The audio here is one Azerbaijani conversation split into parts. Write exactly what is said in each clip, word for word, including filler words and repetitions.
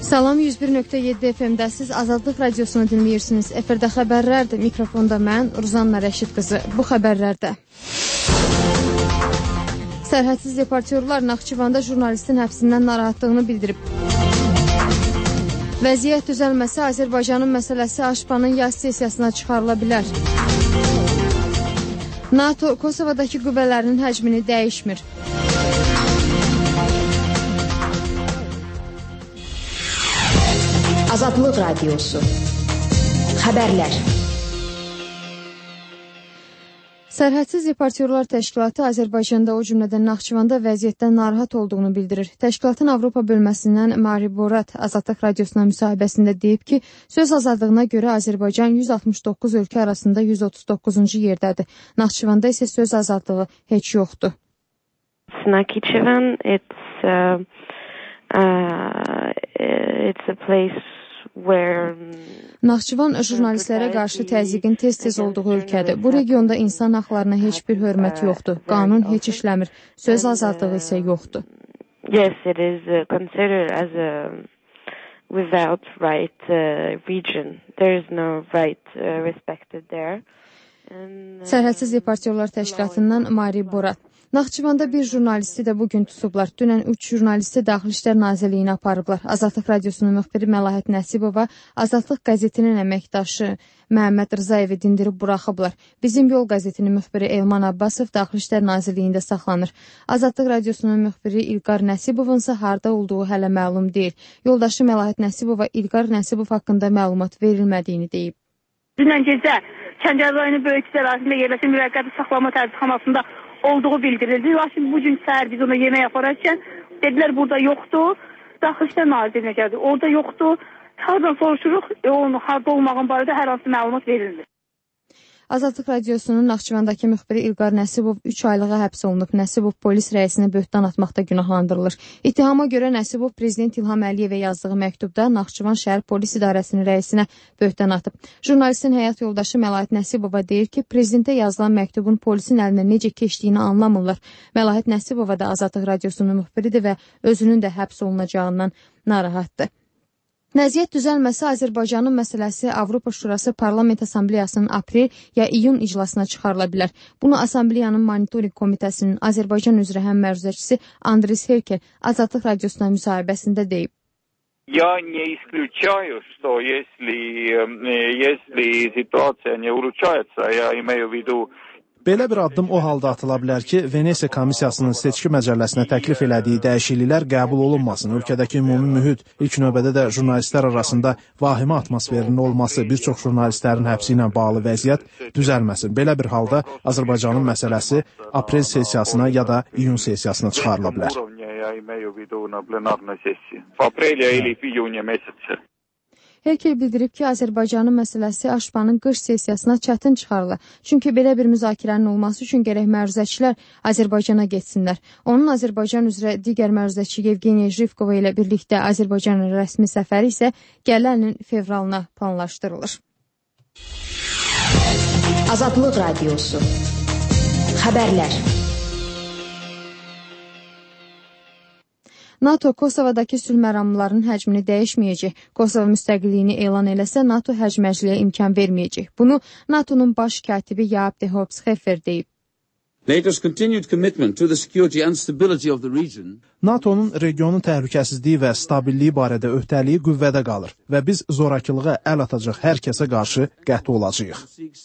Salam, yüz bir nöqtə yeddi F M-dəsiz Azadlıq radiosunu dinləyirsiniz. Efirdə xəbərlərdir. Mikrofonda mən, Ruzanna Rəşid qızı. Bu xəbərlərdə sərhədsiz deportyorlar Naxçıvanda jurnalistin həbsindən narahatlığını bildirib. Vəziyyət düzəlməsi Azərbaycanın məsələsi Aşpanın yaz sessiyasına çıxarıla bilər. NATO Kosovadakı qüvvələrinin həcmini dəyişmir. Azadlıq Radiosu. Xəbərlər. Sərhədsiz deportyorlar təşkilatı Azərbaycanda, o cümlədən Naxçıvanda vəziyyətdən narahat olduğunu bildirir. Təşkilatın Avropa bölməsindən Mari Borat Azadlıq Radiosuna müsahibəsində deyib ki, söz azadlığına görə Azərbaycan yüz altmış doqquz ölkə arasında yüz otuz doqquzuncu yerdədir. Naxçıvanda isə söz azadlığı heç yoxdur. Naxçıvan, it's, uh, uh, it's a place where... Naxçıvan jurnalistlərə qarşı təzyiqin tez-tez olduğu ölkədir. Bu regionda insan haqlarına heç bir hörmət yoxdur. Qanun heç işləmir. Söz azadlığı isə yoxdur. Yes, it is considered as a without right uh, region. There is no right uh, respected there. Sərhədsiz deportyorlar təşkilatından Mari Borat. Naxçıvanda bir jurnalisti də bugün tutublar. Dünən üç jurnalisti Daxili İşlər Nazirliyinə aparıblar. Azadlıq Radiosunun müxbiri Məlahət Nəsibova, Azadlıq qəzetinin əməkdaşı Məhəmməd Rzayevi dindirib buraxıblar. Bizim Yol qəzetinin müxbiri Elman Abbasov Daxili İşlər Nazirliyində saxlanır. Azadlıq Radiosunun müxbiri İlqar Nəsibovun isə harda olduğu hələ məlum deyil. Yoldaşı Məlahət Nəsibova İlqar Nəsibov haqqında məlumat verilmədiyini deyib. Dünən gecə Kəngər rayonu Böyük ərazisində yerləşən müvəqqəti saxlama tərcüməxanasında olduğu bildirildi. Lakin bugün səhər biz ona yemək yaparkən dedilər burada yoxdur. Daxili İşlər Nazirinə gəldi. Orada yoxdur. Hardan soruşuruq, e, onun harda olmağın barədə hər hansı məlumat verilmir. Azadlıq Radiosunun Naxçıvandakı müxbiri İlqar Nəsibov üç aylığa həbs olunub. Nəsibov polis rəisinə böhtan atmaqda günahlandırılır. İttihama görə Nəsibov Prezident İlham Əliyevə yazdığı məktubda Naxçıvan şəhər polis idarəsinin rəisinə böhtan atıb. Jurnalistin həyat yoldaşı Məlahət Nəsibova deyir ki, prezidentə yazılan məktubun polisin əlinə necə keçdiyini anlamırlar. Məlahət Nəsibova da Azadlıq Radiosunun müxbiridir və özünün də həbs olunacağından narahatdır. Vəziyyət düzəlməsi Azərbaycanın məsələsi Avropa Şurası Parlament Assambleyasının aprel ya iyun iclasına çıxarıla bilər. Bunu Assambleyanın Monitoring Komitəsinin Azərbaycan üzrə həmməruzəçisi Andris Herkel Azadlıq Radiosuna müsahibəsində deyib. Я не исключаю, что если, если ситуация не улучшается, я имею в виду. Belə bir addım o halda atıla bilər ki, Venesiya Komissiyasının seçki məcəlləsinə təklif elədiyi dəyişikliklər qəbul olunmasın. Ölkədəki ümumi mühit, ilk növbədə də jurnalistlər arasında vahimə atmosferinin olması, bir çox jurnalistlərin həbsi ilə bağlı vəziyyət düzəlməsin. Belə bir halda Azərbaycanın məsələsi aprel sessiyasına ya da iyun sessiyasına çıxarıla bilər. Herkel bildirib ki, Azərbaycanın məsələsi Aşpanın qış sessiyasına çətin çıxarılır. Çünki belə bir müzakirənin olması üçün gərək məruzəçilər Azərbaycana getsinlər. Onun Azərbaycan üzrə digər məruzəçi Yevgeniya Jivkova ilə birlikdə Azərbaycanın rəsmi səfəri isə gələn ilin fevralına planlaşdırılır. Azadlıq Radiosu. Xəbərlər. NATO Kosovadakı sülh məramlarının həcmini dəyişməyəcək. Kosova müstəqilliyini elan eləsə, NATO həcməciliyə imkan verməyəcək. Bunu NATO'nun baş katibi Jaap de Hoop Scheffer deyib. NATO'nun regionun təhlükəsizliyi və stabilliyi barədə öhdəliyi qüvvədə qalır və biz zorakılığa əl atacaq hər kəsə qarşı qəti olacağıq.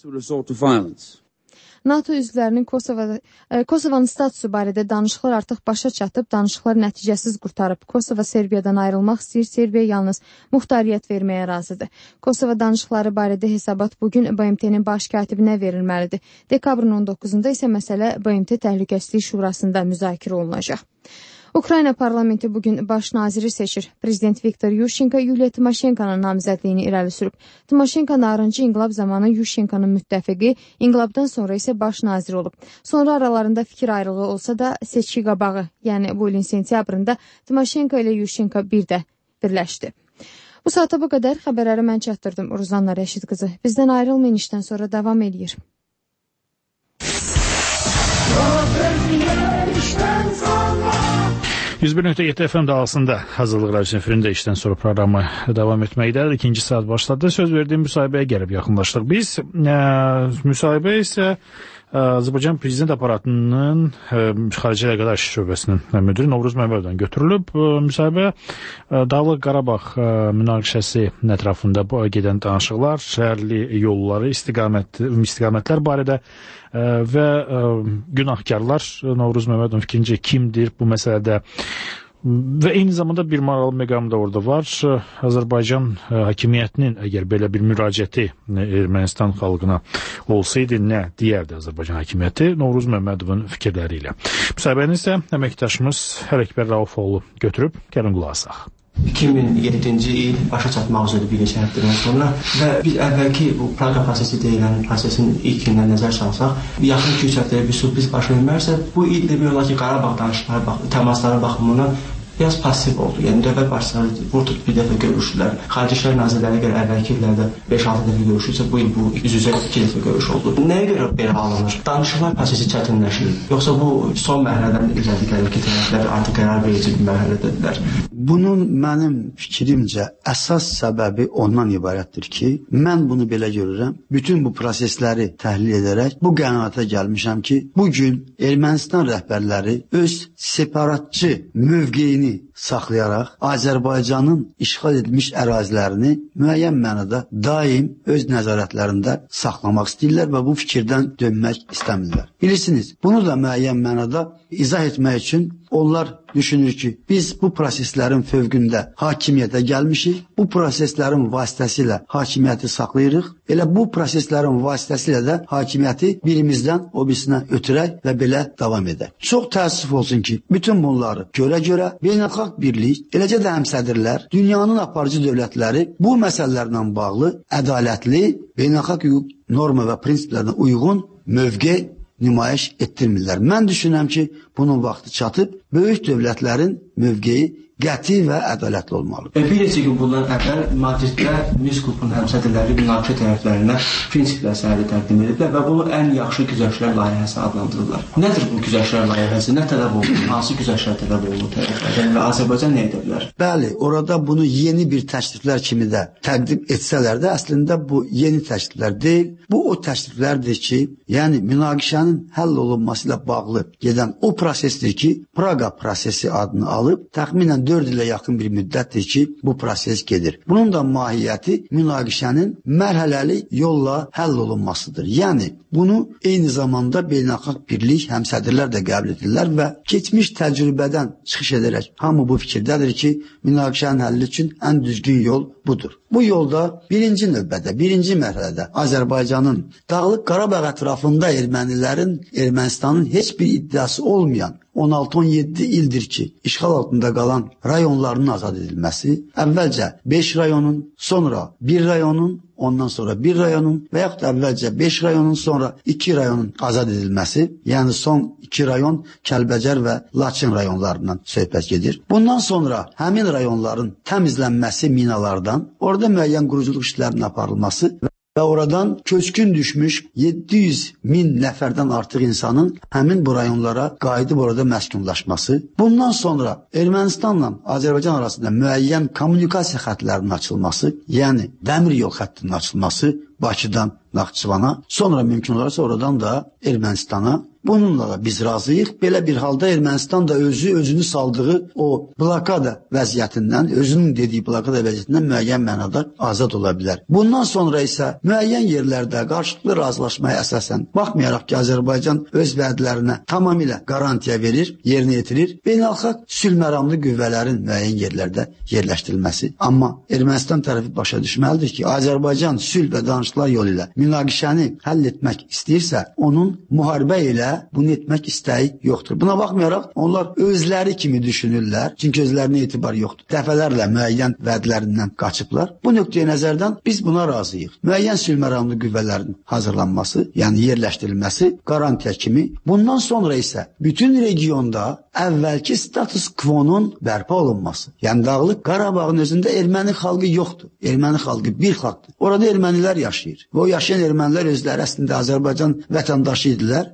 NATO üzvlərinin Kosovada, e, Kosovanın statusu barədə danışıqlar artıq başa çatıb, danışıqlar nəticəsiz qurtarıb. Kosova Serbiyadan ayrılmaq istəyir, Serbiya yalnız muxtariyyət verməyə razıdır. Kosova danışıqları barədə hesabat bugün B M T'nin baş katibinə verilməlidir. Dekabrın on doqquzunda isə məsələ B M T Təhlükəsizlik Şurasında müzakirə olunacaq. Ukrayna parlamenti bugün baş naziri seçir. Prezident Viktor Yushchenko Yuliya Timoşenkonun namizədliyini irəli sürüb. Timoşenko narıncı inqilab zamanı Yushchenkonun müttəfiqi, inqilabdan sonra isə baş nazir olub. Sonra aralarında fikir ayrılığı olsa da seçki qabağı, yəni bu ilin sentyabrında Timoşenko ilə Yushchenko bir də birləşdi. Bu saata bu qədər xəbərləri mən çatdırdım. Ruzanna Rəşid qızı. Bizdən ayrılmayın, işdən sonra davam eləyir. yüz bir nöqtə yeddi F M dalğasında Hazırlıq Radiosu efirində işdən sonra proqramı davam etməkdədir. İkinci saat başladı. Söz verdiyim müsahibəyə gəlib yaxınlaşdıq. Biz ə, müsahibə isə Azərbaycan Prezident Aparatının Xarici Əlaqələr şöbəsinin müdiri Novruz Məmmədovdan götürülüb. Müsahibə Dağlıq Qarabağ münaqişəsi ətrafında gedən danışıqlar, şəhərli yolları, istiqamət, istiqamətlər barədə və günahkarlar Novruz Məmmədovun fikrincə kimdir bu məsələdə və eyni zamanda bir maraqlı məqam da orada var. Azərbaycan hakimiyyətinin əgər belə bir müraciəti Ermənistan xalqına olsaydı nə deyərdi Azərbaycan hakimiyyəti Novruz Məmmədovun fikirləri ilə. Müsahibəni isə əməkdaşımız Ələkbər Raufoğlu götürüb, gəlin qulaq asaq. iki min yeddinci il başa çatmaq üzrə bir neçə həftədən sonra və biz əvvəlki bu Praqa prosesi deyilən prosesin ilk gündən nəzər salsaq, yaxın iki üç həftəyə bir sürpriz baş vermərsə, bu il demək olar ki, Qarabağ danışıqları, təmasları baxımından biraz passiv oldu. Yəni dövlət başçıları burada bir dəfə görüşdülər. Xarici İşlər Nazirləri görə əvvəlki illərdə beş altı dəfə görüşürsə, bu il bu üz-üzə iki dəfə görüş oldu. Nəyə görə belə alınır? Danışıqlar prosesi çətinləşir. Yoxsa bu son mərhələdən irəli gəlir ki, tərəflər artıq qərar verici bir mərhələdədirlər. Bunun mənim fikrimcə əsas səbəbi ondan ibarətdir ki, mən bunu belə görürəm. Bütün bu prosesləri təhlil edərək bu qənaətə gəlmişəm ki, bu gün Ermənistan rəhbərləri öz separatçı mövqeyini saxlayaraq Azərbaycanın işğal edilmiş ərazilərini müəyyən mənada daim öz nəzarətlərində saxlamaq istəyirlər və bu fikirdən dönmək istəmirlər. Bilirsiniz, bunu da müəyyən mənada izah etmək üçün onlar düşünür ki, biz bu proseslərin fövqündə hakimiyyətə gəlmişik, bu proseslərin vasitəsilə hakimiyyəti saxlayırıq, elə bu proseslərin vasitəsilə də hakimiyyəti birimizdən o birisinə ötürək və belə davam edək. Çox təəssüf olsun ki, bütün bunları görə-görə beynəlxalq birlik, eləcə də həmsədrlər, dünyanın aparıcı dövlətləri bu məsələlərlə bağlı ədalətli, beynəlxalq hüquq norma və prinsiplərinə uyğun mövqe nümayiş etdirmirlər. Mən düşünürəm ki, bunun vaxtı çatıb, böyük dövlətlərin mövqeyi qəti və ədalətli olmalıdır. Bir neçə gün bundan əvvəl Madriddə Minsk qrupunun həmsədrləri münaqişə tərəflərinə prinsiplər sənədi təqdim ediblər və bunu ən yaxşı güzəştlər layihəsi adlandırırlar. Nədir bu güzəştlər layihəsi? Nə tələb olunur? Hansı güzəştlər tələb olunur tərəflərdən və Azərbaycan nə edə bilər? Bəli, orada bunu yeni bir təkliflər kimi də təqdim etsələr də, əslində bu yeni təkliflər deyil. Bu o təkliflərdir ki, yəni münaqişənin həll olunması ilə bağlı gedən o prosesdir ki, Praqa prosesi adını alıb, təxminən dörd ilə yaxın bir müddətdir ki, bu proses gedir. Bunun da mahiyyəti münaqişənin mərhələli yolla həll olunmasıdır. Yəni, bunu eyni zamanda beynəlxalq birlik, həmsədrlər də qəbul edirlər və keçmiş təcrübədən çıxış edərək hamı bu fikirdədir ki, münaqişənin həlli üçün ən düzgün yol budur. Bu yolda birinci növbədə, birinci mərhələdə Azərbaycanın Dağlıq Qarabağ ətrafında ermənilərin, Ermənistanın heç bir iddiası olmayan on altı on yeddi ildir ki, işğal altında qalan rayonlarının azad edilməsi, əvvəlcə beş rayonun, sonra bir rayonun, ondan sonra bir rayonun və yaxud əvvəlcə beş rayonun, sonra iki rayonun azad edilməsi, yəni son iki rayon Kəlbəcər və Laçın rayonlarından söhbət gedir. Bundan sonra həmin rayonların təmizlənməsi minalardan, orada müəyyən quruculuq işlərinin aparılması və oradan köçkün düşmüş yeddi yüz min nəfərdən artıq insanın həmin bu rayonlara qayıdıb orada məskunlaşması. Bundan sonra Ermənistanla Azərbaycan arasında müəyyən kommunikasiya xətlərinin açılması, yəni dəmir yol xəttinin açılması Bakıdan Naxçıvana, sonra mümkün olarsa oradan da Ermənistana. Bununla da biz razıyıq. Belə bir halda Ermənistan da özü, özünü saldığı o blokada vəziyyətindən, özünün dediyi blokada vəziyyətindən müəyyən mənada azad ola bilər. Bundan sonra isə müəyyən yerlərdə qarşılıqlı razılaşmaya əsasən, baxmayaraq ki, Azərbaycan öz vədlərinə tamamilə qarantiya verir, yerinə yetirir, beynəlxalq sülhməramlı qüvvələrin müəyyən yerlərdə yerləşdirilməsi. Amma Ermənistan tərəfi başa düşməlidir ki, Azərbaycan sülh və danışıqlar yolu ilə münaqişəni həll etmək istəyirsə, onun müharibə ilə bunu etmək istəyi yoxdur. Buna baxmayaraq, onlar özləri kimi düşünürlər, çünki özlərinə etibar yoxdur. Dəfələrlə müəyyən vədlərindən qaçıblar. Bu nöqteyə nəzərdən biz buna razıyıq. Müəyyən sülhməramlı qüvvələrin hazırlanması, yəni yerləşdirilməsi qarantiya kimi. Bundan sonra isə bütün regionda əvvəlki status quo-nun bərpa olunması. Yəni Dağlıq Qarabağın özündə erməni xalqı yoxdur. Erməni xalqı bir xalqdır. Orada ermənilər yaşayır. Və o yaşayan ermənilər özləri əslində Azərbaycan vətəndaşı idilər. Özləri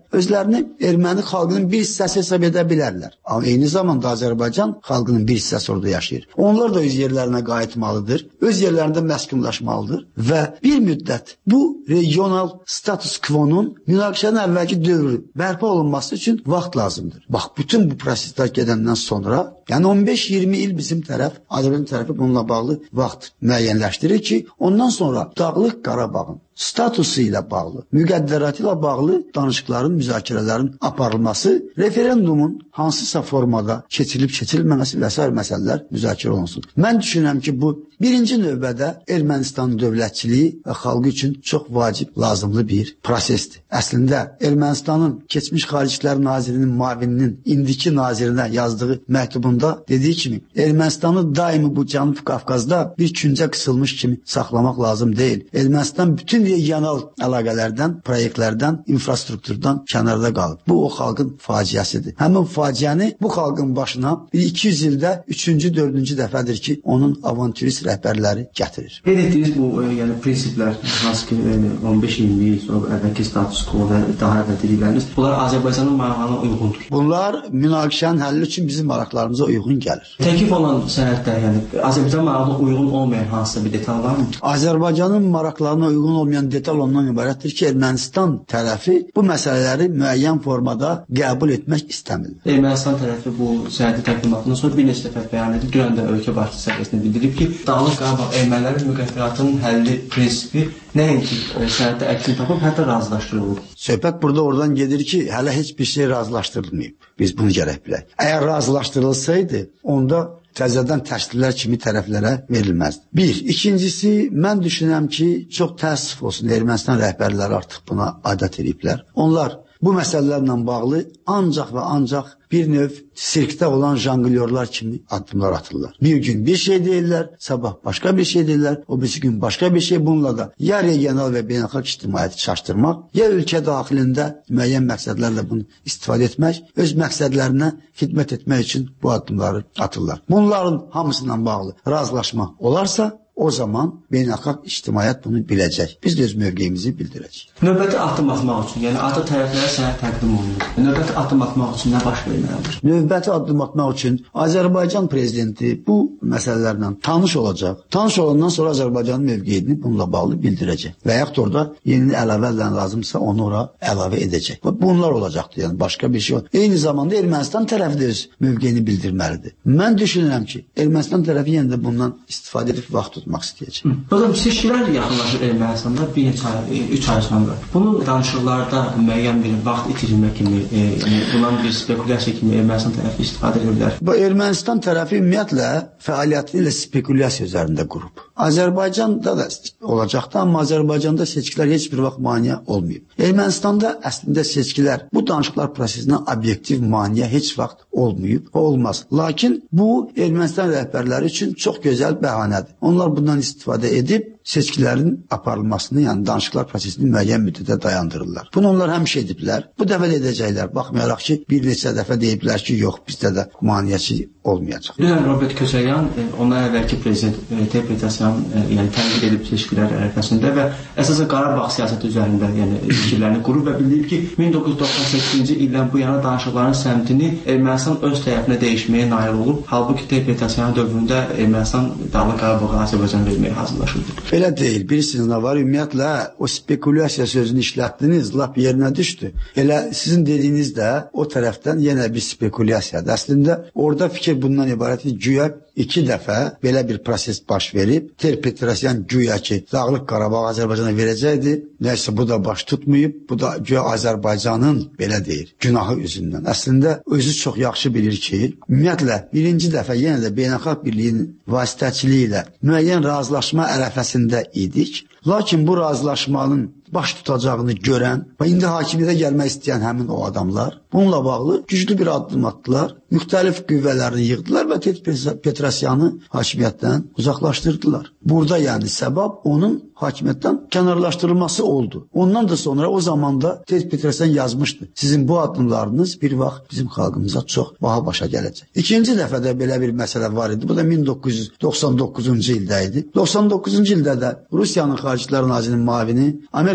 özlərini erməni xalqının bir hissəsi hesab edə bilərlər. Amma eyni zamanda Azərbaycan xalqının bir hissəsi orada yaşayır. Onlar da öz yerlərinə qayıtmalıdır, öz yerlərində məskunlaşmalıdır və bir müddət bu regional status quo-nun münaqişənin əvvəlki dövrü bərpa olunması üçün vaxt lazımdır. Bax, bütün bu proseslər gedəndən sonra, yəni on beş iyirmi il bizim tərəf, Azərbaycan tərəfi bununla bağlı vaxt müəyyənləşdirir ki, ondan sonra Dağlıq Qarabağın statusu ilə bağlı, müqəddəratı ilə bağlı danışıqların, müzakirələrin aparılması, referendumun hansısa formada keçirilib keçirilməməsi və sair məsələlər müzakirə olunsun. Mən düşünürəm ki, bu birinci növbədə Ermənistanın dövlətçiliyi və xalqı üçün çox vacib, lazımlı bir prosesdir. Əslində, Ermənistanın keçmiş Xaricilər Nazirinin müavininin indiki nazirinə yazdığı məktubunda dediyi kimi, Ermənistanı daimi bu Cənub Qafqazda bir küncə qısılmış kimi saxlamaq lazım deyil. Ermənistan bütün regional əlaqələrdən, proyektlərdən, infrastrukturdan kənarda qalıb. Bu, o xalqın faciəsidir. Həmin faciəni bu xalqın başına bir iki yüz ildə üçüncü, dördüncü dəfədir ki, onun avantürist rəhbərləri gətirir. Qeyd etdiyiniz bu yəni, prinsiplər, hansı ki on beş iyirmi il sonra əvvəlki status quo və daha əvvəl dedikləriniz, bunlar Azərbaycanın maraqlarına uyğundur. Bunlar münaqişənin həlli üçün bizim maraqlarımıza uyğun gəlir. Təklif olan sənəddə, yəni Azərbaycan maraqlarına uyğun olmayan hansısa bir detal varmı? Azərbaycanın maraqlarına uyğun olmayan detal ondan ibarətdir ki, Ermənistan tərəfi bu məsələləri müəyyən formada qəbul etmək istəmir. Ermənistan tərəfi bu sənədi təqdimatından sonra bir neçə dəfə bəyan edib, dünən də ölkə başçısı səviyyəsində bildirib ki, Dağlıq Qarabağ ermənilərin müqəddəratının həlli prinsipi nəinki sənəddə əksini tapıb, hətta razılaşdırılır. Söhbət burada oradan gedir ki, hələ heç bir şey razılaşdırılmayıb. Biz bunu gərək bilək. Əgər razılaşdırılsaydı, onda təzədən təşkillər kimi tərəflərə verilməzdi. Bir. İkincisi, mən düşünürəm ki, çox təəssüf olsun, Ermənistan rəhbərləri artıq buna adət ediblər. Onlar bu məsələlərlə bağlı ancaq və ancaq bir növ sirkdə olan janglyorlar kimi addımlar atırlar. Bir gün bir şey deyirlər, sabah başqa bir şey deyirlər, o birisi gün başqa bir şey. Bununla da ya regional və beynəlxalq ictimaiyyəti çaşdırmaq, ya ölkə daxilində müəyyən məqsədlərlə bunu istifadə etmək, öz məqsədlərinə xidmət etmək üçün bu addımları atırlar. Bunların hamısından bağlı razılaşma olarsa, o zaman beynəlxalq ictimaiyyət bunu biləcək. Biz də öz mövqeyimizi bildirəcəyik. Növbəti addım atmaq üçün, yəni adı tərəflərə sənəd təqdim olunur. Növbəti addım atmaq üçün nə baş verməlidir? Növbəti addım atmaq üçün Azərbaycan prezidenti bu məsələlərlə tanış olacaq. Tanış olandan sonra Azərbaycanın mövqeyini bununla bağlı bildirəcək. Və yaxud orada yeni əlavələr lazımsa onu ora əlavə edəcək. Bunlar olacaqdır, yəni başqa bir şey yox. Eyni zamanda Ermənistan tərəfi də öz mövqeyini bildirməlidir. Mən düşünürəm ki, Ermənistan tərəfi yenə də bundan istifadə edib vaxt tutmaq istəyəcək. Hocam, seçkilər yaxınlaşır Ermənistanda bir neçə ay, üç ay sonra. Bunun danışıqlarda müəyyən bir vaxt itirilmə kimi, e, yəni bundan bir spekulyasiya kimi Ermənistan tərəfi istifadə edə bilər. Bu Ermənistan tərəfi ümumiyyətlə fəaliyyətini ilə spekulyasiya üzərində qurub. Azərbaycanda da olacaqdı, amma Azərbaycanda seçkilər heç bir vaxt maneə olmayıb. Ermənistanda əslində seçkilər bu danışıqlar prosesinə obyektiv maneə heç vaxt olmayıb və olmaz. Lakin bu Ermənistan rəhbərləri üçün çox gözəl bəhanədir. Onlar bundan istifadə edib seçkilərin aparılmasını, yəni danışıqlar prosesini müəyyən müddətə dayandırırlar. Bunu onlar həmişə ediblər. Bu dəfə də edəcəklər. Baxmayaraq ki, bir neçə dəfə deyiblər ki, yox, bizdə də maneəçi olmayacaq. Dünən Robert Köçəryan, ondan əvvəlki prezident Tepe-Tasyan, yəni tənqid edib seçkilər ərəfəsində və əsasən Qarabağ siyasəti üzərində, yəni fikirlərini qurub və bildirib ki, min doqquz yüz doxsan səkkizinci ildən bu yana danışıqların səmtini Ermənistan öz tərəfinə dəyişməyə nail olub. Halbuki Tepe-Tasyan dövründə Ermənistan Dağlıq Qarabağı Azərbaycan verməyə hazırlaşırdı. Belə deyil. Bilirsiniz nə var? Ümumiyyətlə o spekulyasiya sözünü işlətdiniz, lap yerinə düşdü. Elə sizin dediyiniz də o tərəfdən yenə bir spekulyasiyadır. Əslində orada fikir bundan ibarətdir. Güya iki dəfə belə bir proses baş verib. Tepe-Tasyan güya ki, Dağlıq Qarabağ Azərbaycana verəcəkdi. Nəysə bu da baş tutmayıb. Bu da güya Azərbaycanın belə deyir, günahı üzündən. Əslində özü çox yaxşı bilir ki, ümumiyyətlə birinci dəfə yenə də beynəlxalq birliyin vasitəçiliyi ilə müəyyən razılaşma ərəfəsində idik. Lakin bu razılaşmanın baş tutacağını görən və indi hakimiyyətə gəlmək istəyən həmin o adamlar bununla bağlı güclü bir addım atdılar. Müxtəlif qüvvələrini yığdılar və Tepe-Tasyanı hakimiyyətdən uzaqlaşdırdılar. Burada yəni səbəb onun hakimiyyətdən kənarlaşdırılması oldu. Ondan da sonra o zamanda Tepe-Tasyan yazmışdı. Sizin bu addımlarınız bir vaxt bizim xalqımıza çox baha başa gələcək. İkinci dəfə də belə bir məsələ var idi. Bu da min doqquz yüz doxsan doqquzuncu ildə idi. doxsan doqquzuncu ildə də Rusiyanın Xaricilər Nazirinin müavini Amerika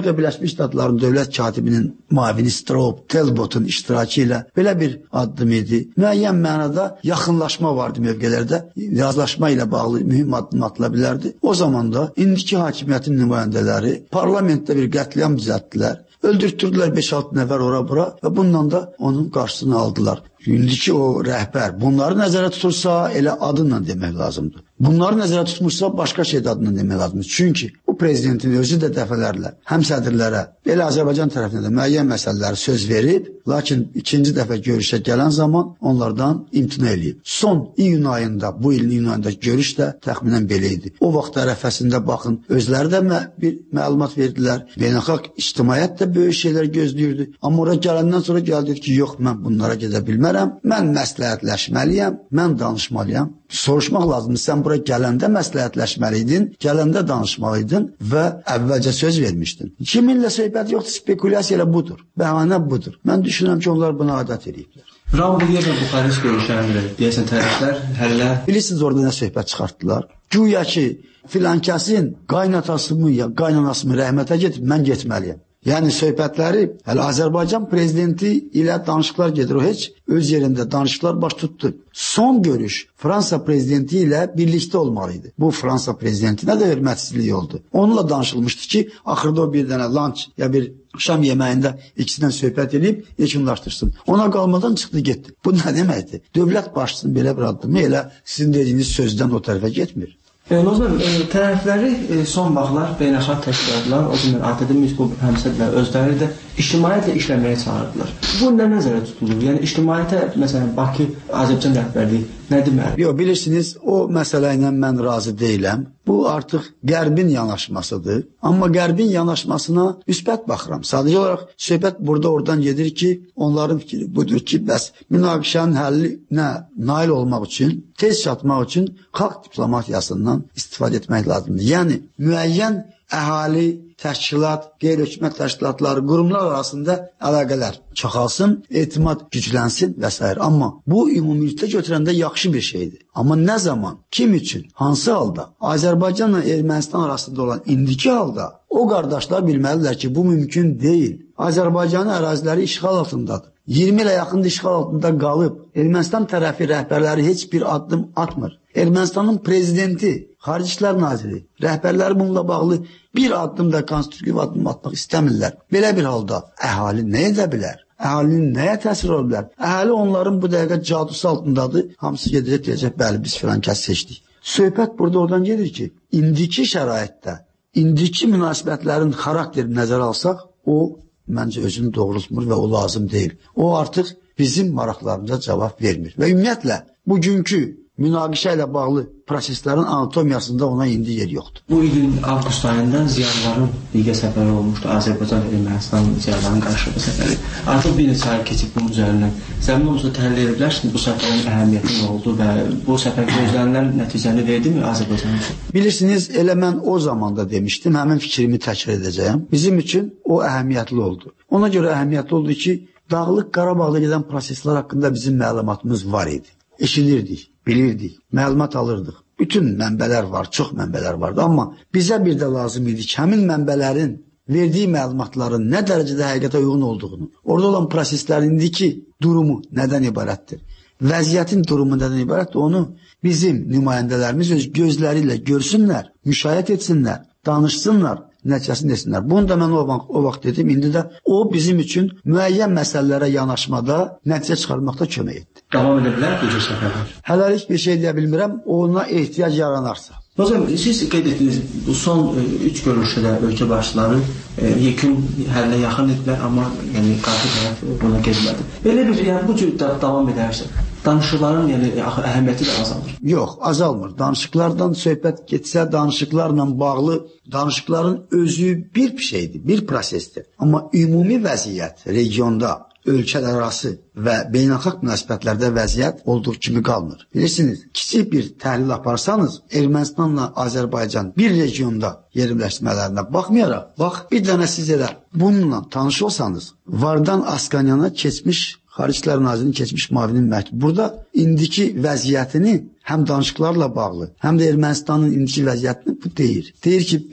Amerika Birləşmiş Ştatlarının dövlət katibinin müavini Straub Talbot'un iştirakı ilə belə bir addım idi. Müəyyən mənada yaxınlaşma vardı mövqelərdə. Razılaşma ilə bağlı mühüm addım atıla bilərdi. O zaman da indiki hakimiyyətin nümayəndələri parlamentdə bir qətliam düzəltdilər. Öldürtdürdülər beş altı nəfər ora-bura və bununla da onun qarşısını aldılar. İndiki o rəhbər bunları nəzərə tutursa elə adınla demək lazımdır. Bunları nəzərə tutmuşsa başqa şey adına demək lazımdır. Çünki bu prezidentin özü də dəfələrlə həm sədrlərə, elə Azərbaycan tərəfinə də müəyyən məsələləri söz verib, lakin ikinci dəfə görüşə gələn zaman onlardan imtina eləyib. Son iyun ayında, bu ilin iyun ayında görüş də təxminən belə idi. O vaxt ərəfəsində baxın, özləri də mə bir məlumat verdilər. Beynəlxalq ictimaiyyət də böyük şeylər gözləyirdi. Amma ora gələndən sonra gəldi ki, yox, mən bunlara gedə bilmərəm. Mən məsləhətləşməliyəm, mən danışmalıyam. Soruşmaq lazımdır. Sən bura gələndə məsləhətləşməliydin, gələndə danışmalıydın və əvvəlcə söz vermişdin. Kiminlə söhbət yoxdur, spekulyasiya elə budur. Bəhanə budur. Mən düşünürəm ki, onlar buna adət ediblər. Rambuliyə və Buxarest görüşəndir. Deyəsən tərəflər hələ... Bilirsiniz orada nə söhbət çıxartdılar? Güya ki, filankəsin qaynatasımı ya qaynanasımı rəhmətə getib, mən getməliyəm. Yəni söhbətləri hələ Azərbaycan prezidenti ilə danışıqlar gedir. O heç öz yerində danışıqlar baş tutdu. Son görüş Fransa prezidenti ilə birlikdə olmalıydı. Bu Fransa prezidentinə də hörmətsizlik oldu. Onunla danışılmışdı ki, axırda o bir dənə lunch ya bir akşam yeməyində ikisindən söhbət edib yekunlaşdırsın. Ona qalmadan çıxdı getdi. Bu nə deməkdir? Dövlət başçısının belə bir addımı elə sizin dediyiniz sözdən o tərəfə getmir. Nozman, tərəfləri son vaxtlar beynəlxalq təşkilatlar, o cümlə A T D Müzqub həmsədlər özləri də ictimaiyyətlə işləməyə çağırdılar. Bu nə nəzərə tutulur? Yəni ictimaiyyətə, məsələn, Bakı, Azərbaycan rəhbərliyi nə deməli? Yox, bilirsiniz, o məsələ ilə mən razı deyiləm. Bu artıq Qərbin yanaşmasıdır. Amma Qərbin yanaşmasına müsbət baxıram. Sadəcə olaraq söhbət burada oradan gedir ki, onların fikri budur ki, bəs münaqişənin həllinə nail olmaq üçün, tez çatmaq üçün xalq diplomatiyasından istifadə etmək lazımdır. Yəni, müəyyən əhali, təşkilat, qeyri-hökumət təşkilatları, qurumlar arasında əlaqələr çoxalsın, etimad güclənsin və s. Amma bu ümumilikdə götürəndə yaxşı bir şeydir. Amma nə zaman, kim üçün, hansı halda, Azərbaycanla Ermənistan arasında olan indiki halda o qardaşlar bilməlidirlər ki, bu mümkün deyil. Azərbaycanın əraziləri işğal altındadır. iyirmi ilə yaxındır işğal altında qalıb. Ermənistan tərəfi rəhbərləri heç bir addım atmır. Ermənistanın prezidenti, Xarici İşlər Naziri, rəhbərləri bununla bağlı bir addım da konstruktiv addım atmaq istəmirlər. Belə bir halda əhali nə edə bilər? Əhalinin nəyə təsir ola bilər? Əhali onların bu dəqiqə cadusu altındadır. Hamısı gedəcək, deyəcək, bəli, biz filan kəs seçdik. Söhbət burada oradan gedir ki, indiki şəraitdə, indiki münasibətlərin xarakterini nəzərə alsaq, o məncə özünü doğrultmur və o lazım deyil. O artıq bizim maraqlarımıza cavab vermir. Və ümumiyyətlə, bugünkü münaqişə ilə bağlı proseslərin anatomiyasında ona indi yer yoxdur. Bu ilin avqust ayında ziyalıların birgə səfəri olmuşdu. Azərbaycan və Ermənistan ziyalıların qarşılıqlı səfəri. Artıq bir neçə ay keçib bunun üzərindən. Zəmin olmasa təhlil edə bilərsiniz bu səfərin əhəmiyyəti nə oldu və bu səfər gözlənilən nəticəni verdi mi Azərbaycan üçün? Bilirsiniz, elə mən o zaman da demişdim, həmin fikrimi təkrar edəcəyəm. Bizim üçün o əhəmiyyətli oldu. Ona görə əhəmiyyətli oldu ki, Dağlıq Qarabağda gedən proseslər haqqında bizim məlumatımız var idi. Eşidirdik, bilirdik, məlumat alırdıq. Bütün mənbələr var, çox mənbələr vardı. Amma bizə bir də lazım idi ki, həmin mənbələrin verdiyi məlumatların nə dərəcədə həqiqətə uyğun olduğunu, orada olan proseslərin indiki durumu nədən ibarətdir, vəziyyətin durumu nədən ibarətdir, onu bizim nümayəndələrimiz öz gözləri ilə görsünlər, müşahidə etsinlər, danışsınlar, nəticəsini desinlər. Bunu da mən o vaxt, o vaxt dedim, indi də o bizim üçün müəyyən məsələlərə yanaşmada, nəticə çıxarmaqda kömək etdi. Davam edə bilər bu cür səfərlər? Hələlik bir şey deyə bilmirəm, ona ehtiyac yaranarsa. Hocam, siz qeyd etdiniz, bu son e, üç görüşdə ölkə başçıları e, yekun həllə yaxın edilər, amma yəni, qarşı tərəf buna getmədi. Belə bir, yəni bu cür davam edərsə, danışıqların yəni, əhəmiyyəti də azalır. Yox, azalmır. Danışıqlardan söhbət getsə, danışıqlarla bağlı danışıqların özü bir şeydir, bir prosesdir. Amma ümumi vəziyyət regionda, ölkələr arası və beynəlxalq münasibətlərdə vəziyyət olduğu kimi qalmır. Bilirsiniz, kiçik bir təhlil aparsanız, Ermənistanla Azərbaycan bir regionda yerləşmələrinə baxmayaraq, bax, bir dənə siz elə bununla tanış olsanız, Vardan Asqanyana keçmiş Xarici İşlər Nazirinin keçmiş müavinin məktubu. Burada indiki vəziyyətini həm danışıqlarla bağlı, həm də Ermənistanın indiki vəziyyətini bu deyir. Deyir ki, biz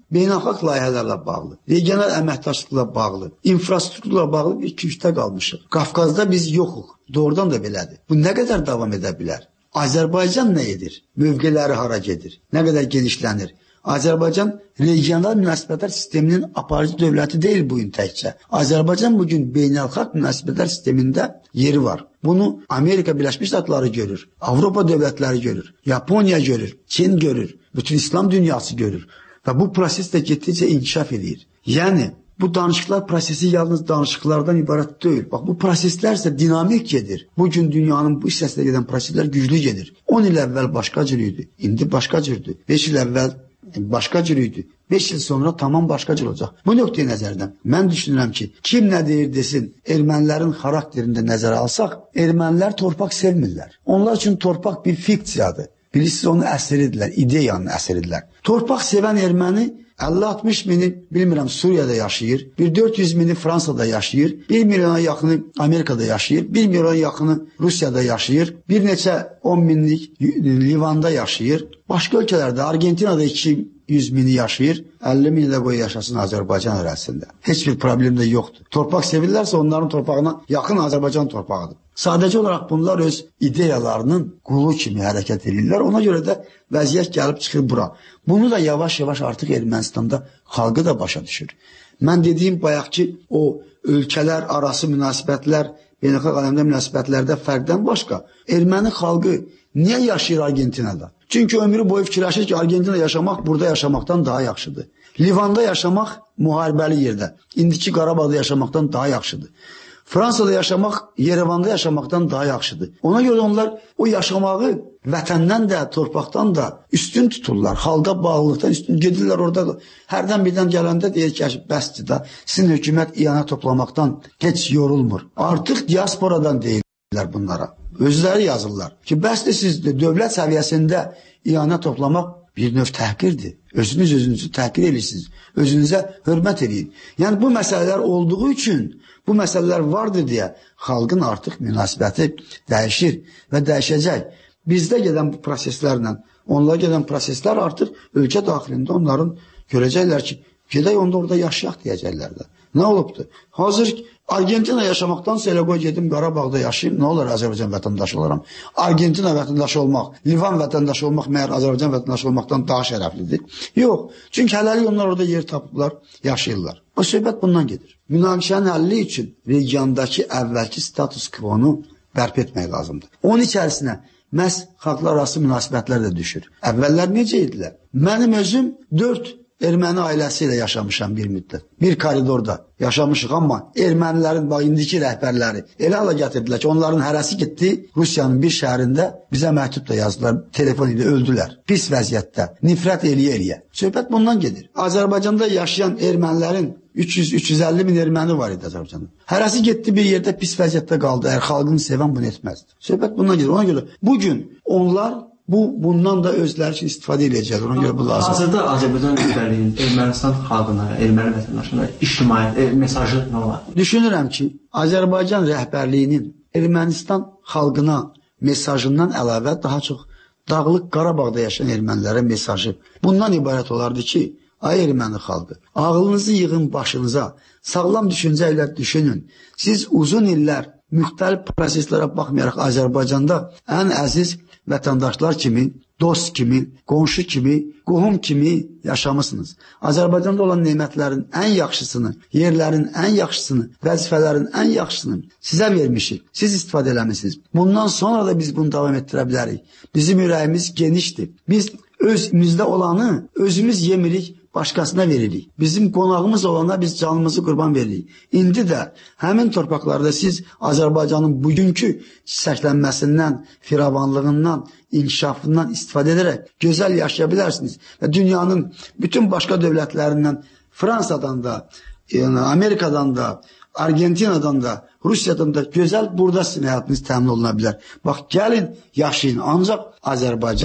beynəlxalq layihələrlə bağlı, regional əməkdaşlıqla bağlı, infrastrukturla bağlı bir küçdə qalmışıq. Qafqazda biz yoxuq. Doğrudan da belədir. Bu nə qədər davam edə bilər? Azərbaycan nə edir? Mövqeləri hara gedir? Nə qədər genişlənir? Azərbaycan regional münasibətlər sisteminin aparıcı dövləti deyil bugün təkcə. Azərbaycan bugün beynəlxalq münasibətlər sistemində yeri var. Bunu Amerika Birləşmiş Ştatları görür, Avropa dövlətləri görür, Yaponiya görür, Çin görür, bütün İslam dünyası görür və bu proses də getdikcə inkişaf edir. Yəni bu danışıqlar prosesi yalnız danışıqlardan ibarət deyil. Bax, bu proseslər isə dinamik gedir. Bugün dünyanın bu hissəsində gedən proseslər güclü gedir. on il əvvəl başqa cür idi, indi başqa cürdür. beş il əvvəl başqa cür idi. beş il sonra tamam başqa cür olacaq. Bu nöqteyi nəzərdən mən düşünürəm ki, kim nə deyir desin, ermənilərin xarakterində nəzərə alsaq, ermənilər torpaq sevmirlər. Onlar üçün torpaq bir fiksiyadır. Bilirsiniz, onun əsəridirlər, ideyanın əsəridirlər. Torpaq sevən erməni əlli altmış mini, bilmirəm, Suriyada yaşayır, bir dörd yüz mini Fransada yaşayır, bir milyona yaxını Amerikada yaşayır, bir milyona yaxını Rusiyada yaşayır, bir neçə on minlik Livanda yaşayır, başqa ölkələrdə, Argentinada iki yüz mini yaşayır, əlli mini də qoy yaşasın Azərbaycan ərazisində. Heç bir problem də yoxdur. Torpaq sevirlərsə onların torpağına yaxın Azərbaycan torpağıdır. Sadəcə olaraq bunlar öz ideyalarının qulu kimi hərəkət edirlər. Ona görə də vəziyyət gəlib çıxır bura. Bunu da yavaş-yavaş artıq Ermənistanda xalqı da başa düşür. Mən dediyim bayaq ki, o ölkələr arası münasibətlər, beynəlxalq aləmdə münasibətlərdə fərqdən başqa, erməni xalqı niyə yaşayır Argentinada? Çünki ömrü boyu fikirləşir ki, Argentinada yaşamaq burada yaşamaqdan daha yaxşıdır. Livanda yaşamaq müharibəli yerdə, indiki Qarabağda yaşamaqdan daha yaxşıdır. Fransada yaşamaq, Yerevanda yaşamaqdan daha yaxşıdır. Ona görə onlar o yaşamağı vətəndən də, torpaqdan da üstün tuturlar. Xalqa bağlılıqdan üstün gedirlər orada. Hərdən birdən gələndə deyir ki, bəsdir da, sizin hökumət iyanə toplamaqdan heç yorulmur. Artıq diasporadan deyirlər bunlara. Özləri yazırlar ki, bəsdir siz dövlət səviyyəsində iyanə toplamaq bir növ təhqirdir. Özünüz özünüzü təhqir edirsiniz. Özünüzə hörmət edin. Yəni bu məsələlər olduğu üçün, bu məsələlər vardır deyə xalqın artıq münasibəti dəyişir və dəyişəcək. Bizdə gedən bu proseslərlə, onlara gedən proseslər artıq ölkə daxilində onların görəcəklər ki, gedək onda orada yaşayaq deyəcəklər də. Nə olubdur? Hazır Argentina yaşamaqdansa elə qoy gedim Qarabağda yaşayayım, nə olur Azərbaycan vətəndaşı olaram? Argentina vətəndaşı olmaq, Livan vətəndaşı olmaq məyər Azərbaycan vətəndaşı olmaqdan daha şərəflidir? Yox, çünki hələlik onlar orada yer tapıblar, yaşayırlar. O söhbət bundan gedir. Münaqişənin həlli üçün regiondakı əvvəlki status quo-nu bərpa etmək lazımdır. Onun içərisinə məhz xalqlar arası münasibətlər də düşür. Əvvəllər necə idilər? Mənim özüm dörd erməni ailəsi ilə yaşamışam bir müddət. Bir koridorda yaşamışıq, amma ermənilərin, bax, indiki rəhbərləri elə hala gətirdilər ki, onların hərəsi getdi Rusiyanın bir şəhərində bizə məktub da yazdılar, telefon ilə öldülər. Pis vəziyyətdə, nifrət eləyə-eləyə. Söhbət bundan gedir. Azərbaycanda yaşayan ermənilərin üç yüz üç yüz əlli min erməni var idi Azərbaycanda. Hərəsi getdi bir yerdə pis vəziyyətdə qaldı. Əgər xalqını sevən bunu etməzdi. Söhbət bundan gedir. Ona görə bugün onlar bu bundan da özləri üçün istifadə edəcəklər. Ona görə bu lazımdır. Hazırda Azərbaycan rəhbərliyinin Ermənistan xalqına, erməni vətəndaşlarına ictimai e, mesajı nə olar? Düşünürəm ki, Azərbaycan rəhbərliyinin Ermənistan xalqına mesajından əlavə daha çox Dağlıq Qarabağda yaşayan ermənilərə mesajı bundan ibarət olardı ki, ay erməni xalqı, ağlınızı yığın başınıza, sağlam düşüncə ilə düşünün. Siz uzun illər müxtəlif proseslərə baxmayaraq Azərbaycanda ən əziz vətəndaşlar kimi, dost kimi, qonşu kimi, qohum kimi yaşamısınız. Azərbaycanda olan nemətlərin ən yaxşısını, yerlərin ən yaxşısını, vəzifələrin ən yaxşısını sizə vermişik. Siz istifadə eləmişsiniz. Bundan sonra da biz bunu davam etdirə bilərik. Bizim ürəyimiz genişdir. Biz özümüzdə olanı özümüz yemirik, başqasına veririk. Bizim qonağımız olana biz canımızı qurban veririk. İndi də həmin torpaqlarda siz Azərbaycanın bugünkü çiçəklənməsindən, firavanlığından, inkişafından istifadə edərək gözəl yaşaya bilərsiniz. Və dünyanın bütün başqa dövlətlərindən, Fransadan da, yəni Amerikadan da, Argentinadan da, Rusiyadan da gözəl burada sizin həyatınız təmin oluna bilər. Bax, gəlin, yaşayın. Ancaq Azərbaycan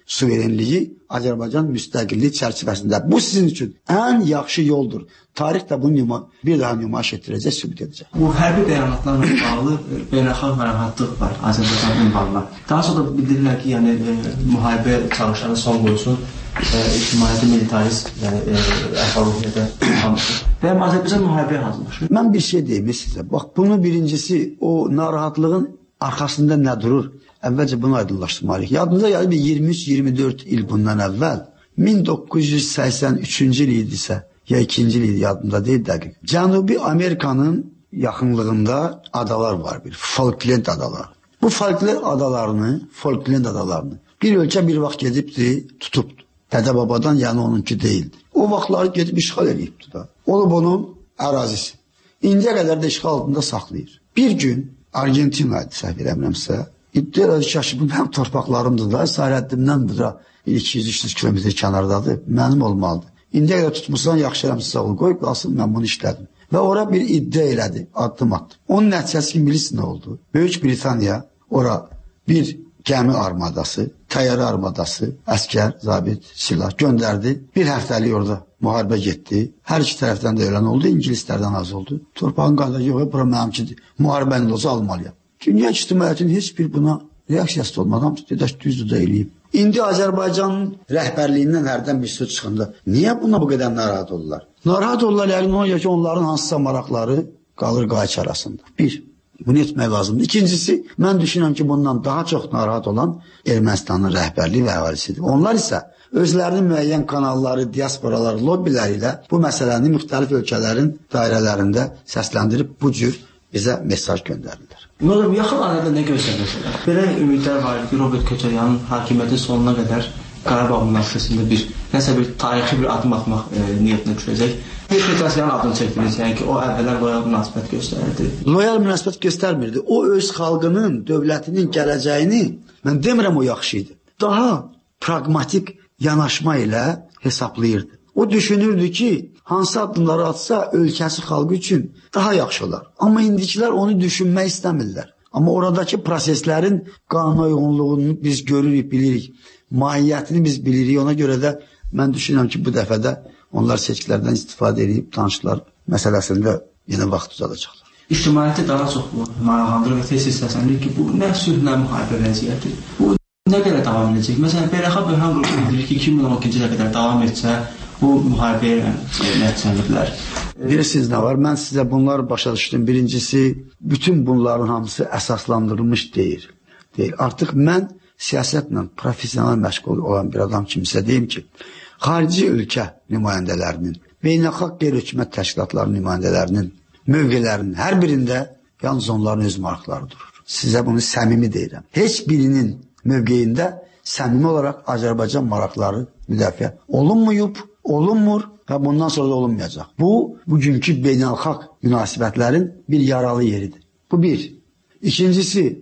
suverenliyi Azərbaycan müstəqilliyi çərçivəsində. Bu sizin üçün ən yaxşı yoldur. Tarix də bunu bir daha nümayiş etdirəcək, sübut edəcək. Bu hərbi bəyanatlarla bağlı beynəlxalq narahatlıq var Azərbaycan ünvanına. Daha sonra da bildirirlər ki, yəni e, müharibə çalışanı son qoyulsun, e, ictimaiyyəti militarist, yəni e, əhval-ruhiyyədə tanışır. Və Azərbaycan müharibəyə hazırlaşır. Mən bir şey deyim sizə. Bax, bunu birincisi o narahatlığın arxasında nə durur? Əvvəlcə bunu aydınlaşdırmalıyıq. Yadınıza gəldi iyirmi üç iyirmi dörd il bundan əvvəl min doqquz yüz səksən üçüncü il idisə, ya ikinci il yadımda deyil dəqiq. Cənubi Amerikanın yaxınlığında adalar var bir, Falkland adaları. Bu Falkland adalarını, Falkland adalarını bir ölkə bir vaxt gedibdi, tutubdu. Dədə babadan yəni onunki deyildi. O vaxtları gedib işğal edibdi da. Olub onun ərazisi. İndiyə qədər də işğal altında saxlayır. Bir gün Argentina idi, səhv eləmirəmsə, İddia elədi ki, bu mənim torpaqlarımdır da, sahəddimdən bura iki yüz üç yüz kilometr kənardadır, mənim olmalıdır. İndiyə qədər tutmuşsan, yaxşı eləmişsə ol, qoy, qalsın, mən bunu işlədim. Və ora bir iddia elədi, addım attı. Onun nəticəsi kimi bilirsiniz nə oldu? Böyük Britaniya ora bir gəmi armadası, təyyarə armadası, əskər, zabit, silah göndərdi. Bir həftəlik orada müharibə getdi. Hər iki tərəfdən də ölən oldu, İngilislərdən az oldu. Torpağın qaynada yox, bura mənimkidir. Müharibənin olsa almalıyam. Dünya ictimaiyyətinin heç bir buna reaksiyası olmadan dedək düzdür da eləyib. İndi Azərbaycanın rəhbərliyindən hərdən bir söz çıxanda niyə buna bu qədər narahat olurlar? Narahat olurlar yəni ona ki, onların hansısa maraqları qalır qayç arasında. Bir, bunu etmək lazımdır. İkincisi, mən düşünürəm ki, bundan daha çox narahat olan Ermənistanın rəhbərliyi və əhalisidir. Onlar isə özlərinin müəyyən kanalları, diasporaları, lobbiləri ilə bu məsələni müxtəlif ölkələrin dairələrində səsləndirib bu cür bizə mesaj göndərirlər. Müəllim, yaxın arada nə göstərirlər? Belə ümidlər var ki, Robert Köçəryanın hakimiyyətin sonuna qədər Qarabağ münaqişəsində bir, nəsə bir tarixi bir adım atmaq e, niyyətinə düşəcək. Bir Köçəryanın adını çəkdiniz, yəni ki, o əvvəllər loyal münasibət göstərirdi. Loyal münasibət göstərmirdi. O öz xalqının, dövlətinin gələcəyini, mən demirəm o yaxşı idi, daha pragmatik yanaşma ilə hesablayırdı. O düşünürdü ki, hansı addımları atsa ölkəsi xalqı üçün daha yaxşı olar. Amma indikilər onu düşünmək istəmirlər. Amma oradakı proseslərin qanuna uyğunluğunu biz görürük, bilirik. Mahiyyətini biz bilirik. Ona görə də mən düşünürəm ki, bu dəfə də onlar seçkilərdən istifadə edib danışıqlar məsələsində yenə vaxt uzadacaqlar. İctimaiyyəti daha çox maraqlandırır və tez-tez səslənir ki, bu nə sülh, nə müharibə vəziyyəti. Bu nə qədər davam edəcək? Məsələn, Beynəlxalq Böhran Qrupu bildirir ki, iki min on ikinci ilə qədər davam etsə, bu müharibəyə nəticələnirlər. Bilirsiniz nə var? Mən sizə bunları başa düşdüm. Birincisi, bütün bunların hamısı əsaslandırılmış deyil. deyil. Artıq mən siyasətlə profesional məşğul olan bir adam kimsə deyim ki, xarici ölkə nümayəndələrinin, beynəlxalq qeyri-hökumət təşkilatlarının nümayəndələrinin mövqelərinin hər birində yalnız onların öz maraqları durur. Sizə bunu səmimi deyirəm. Heç birinin mövqeyində səmimi olaraq Azərbaycan maraqları müdafiə olunmuyub, olunmur və bundan sonra da olunmayacaq. Bu, bugünkü beynəlxalq münasibətlərin bir yaralı yeridir. Bu bir. İkincisi,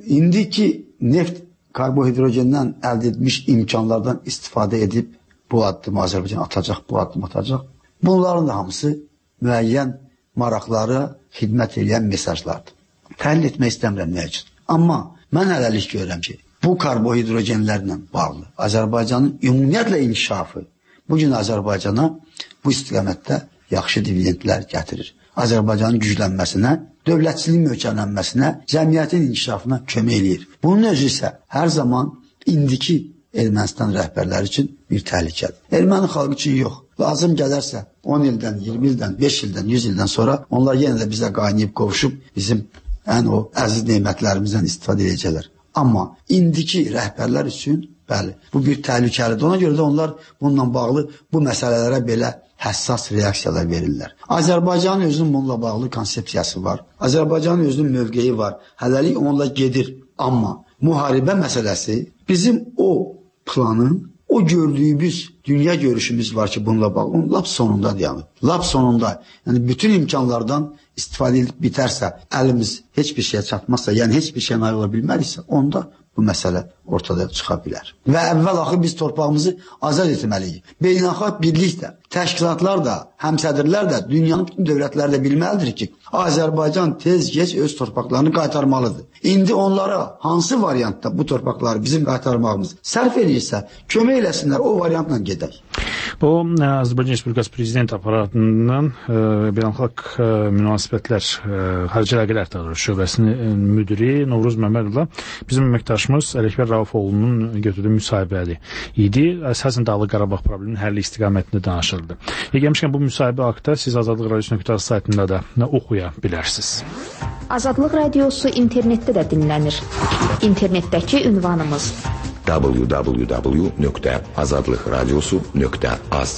indiki neft karbohidrogendən əldə edilmiş imkanlardan istifadə edib bu addımı Azərbaycan atacaq, bu addımı atacaq. Bunların da hamısı müəyyən maraqlara xidmət edən mesajlardır. Təhlil etmək istəmirəm nə üçün. Amma mən hələlik görürəm ki, bu karbohidrogenlərlə bağlı Azərbaycanın ümumiyyətlə inkişafı bugün Azərbaycana bu istiqamətdə yaxşı dividendlər gətirir. Azərbaycanın güclənməsinə, dövlətçiliyin möhkəmlənməsinə, cəmiyyətin inkişafına kömək eləyir. Bunun özü isə hər zaman indiki Ermənistan rəhbərləri üçün bir təhlükədir. Erməni xalqı üçün yox. Lazım gələrsə on ildən, iyirmi ildən, beş ildən, yüz ildən sonra onlar yenə də bizə qaynayıb qovuşub bizim ən o əziz nemətlərimizdən istifadə edəcəklər. Amma indiki rəhbərlər üçün bəli, bu bir təhlükəlidir. Ona görə də onlar bununla bağlı bu məsələlərə belə həssas reaksiyalar verirlər. Azərbaycanın özünün bununla bağlı konsepsiyası var. Azərbaycanın özünün mövqeyi var. Hələlik onunla gedir. Amma müharibə məsələsi bizim o planın, o gördüyümüz dünya görüşümüz var ki bununla bağlı. Onun lap sonunda dayanır. Lap sonunda. Yəni bütün imkanlardan istifadə edib bitərsə, əlimiz heç bir şeyə çatmazsa, yəni heç bir şeyə nail ola bilməriksə, onda bu məsələ ortada çıxa bilər. Və əvvəl axı biz torpağımızı azad etməliyik. Beynəlxalq birlik də, təşkilatlar da, həmsədrlər də, dünyanın bütün dövlətləri də bilməlidir ki, Azərbaycan tez-gec öz torpaqlarını qaytarmalıdır. İndi onlara hansı variantda bu torpaqları bizim qaytarmağımız sərf edirsə, kömək eləsinlər, o variantla gedək. O, Azərbaycan Respublikası Prezident aparatından e, Beynəlxalq e, münasibətlər, e, xarici əlaqələr şöbəsinin müdiri Novruz Məmmədovla bizim əməkdaşımız Ələkbər Raufoğlu'nun götürdüyü müsahibəli idi. Əsasən Dağlıq Qarabağ probleminin həlli istiqamətində danışıldı. Gəlmişkən bu müsahibə haqqında siz Azadlıq Radiosu saytında da oxuya bilərsiniz. Azadlıq Radiosu internetdə də dinlənir. İnternetdəki ünvanımız w w w nöqtə azadlıq radiosu nöqtə az.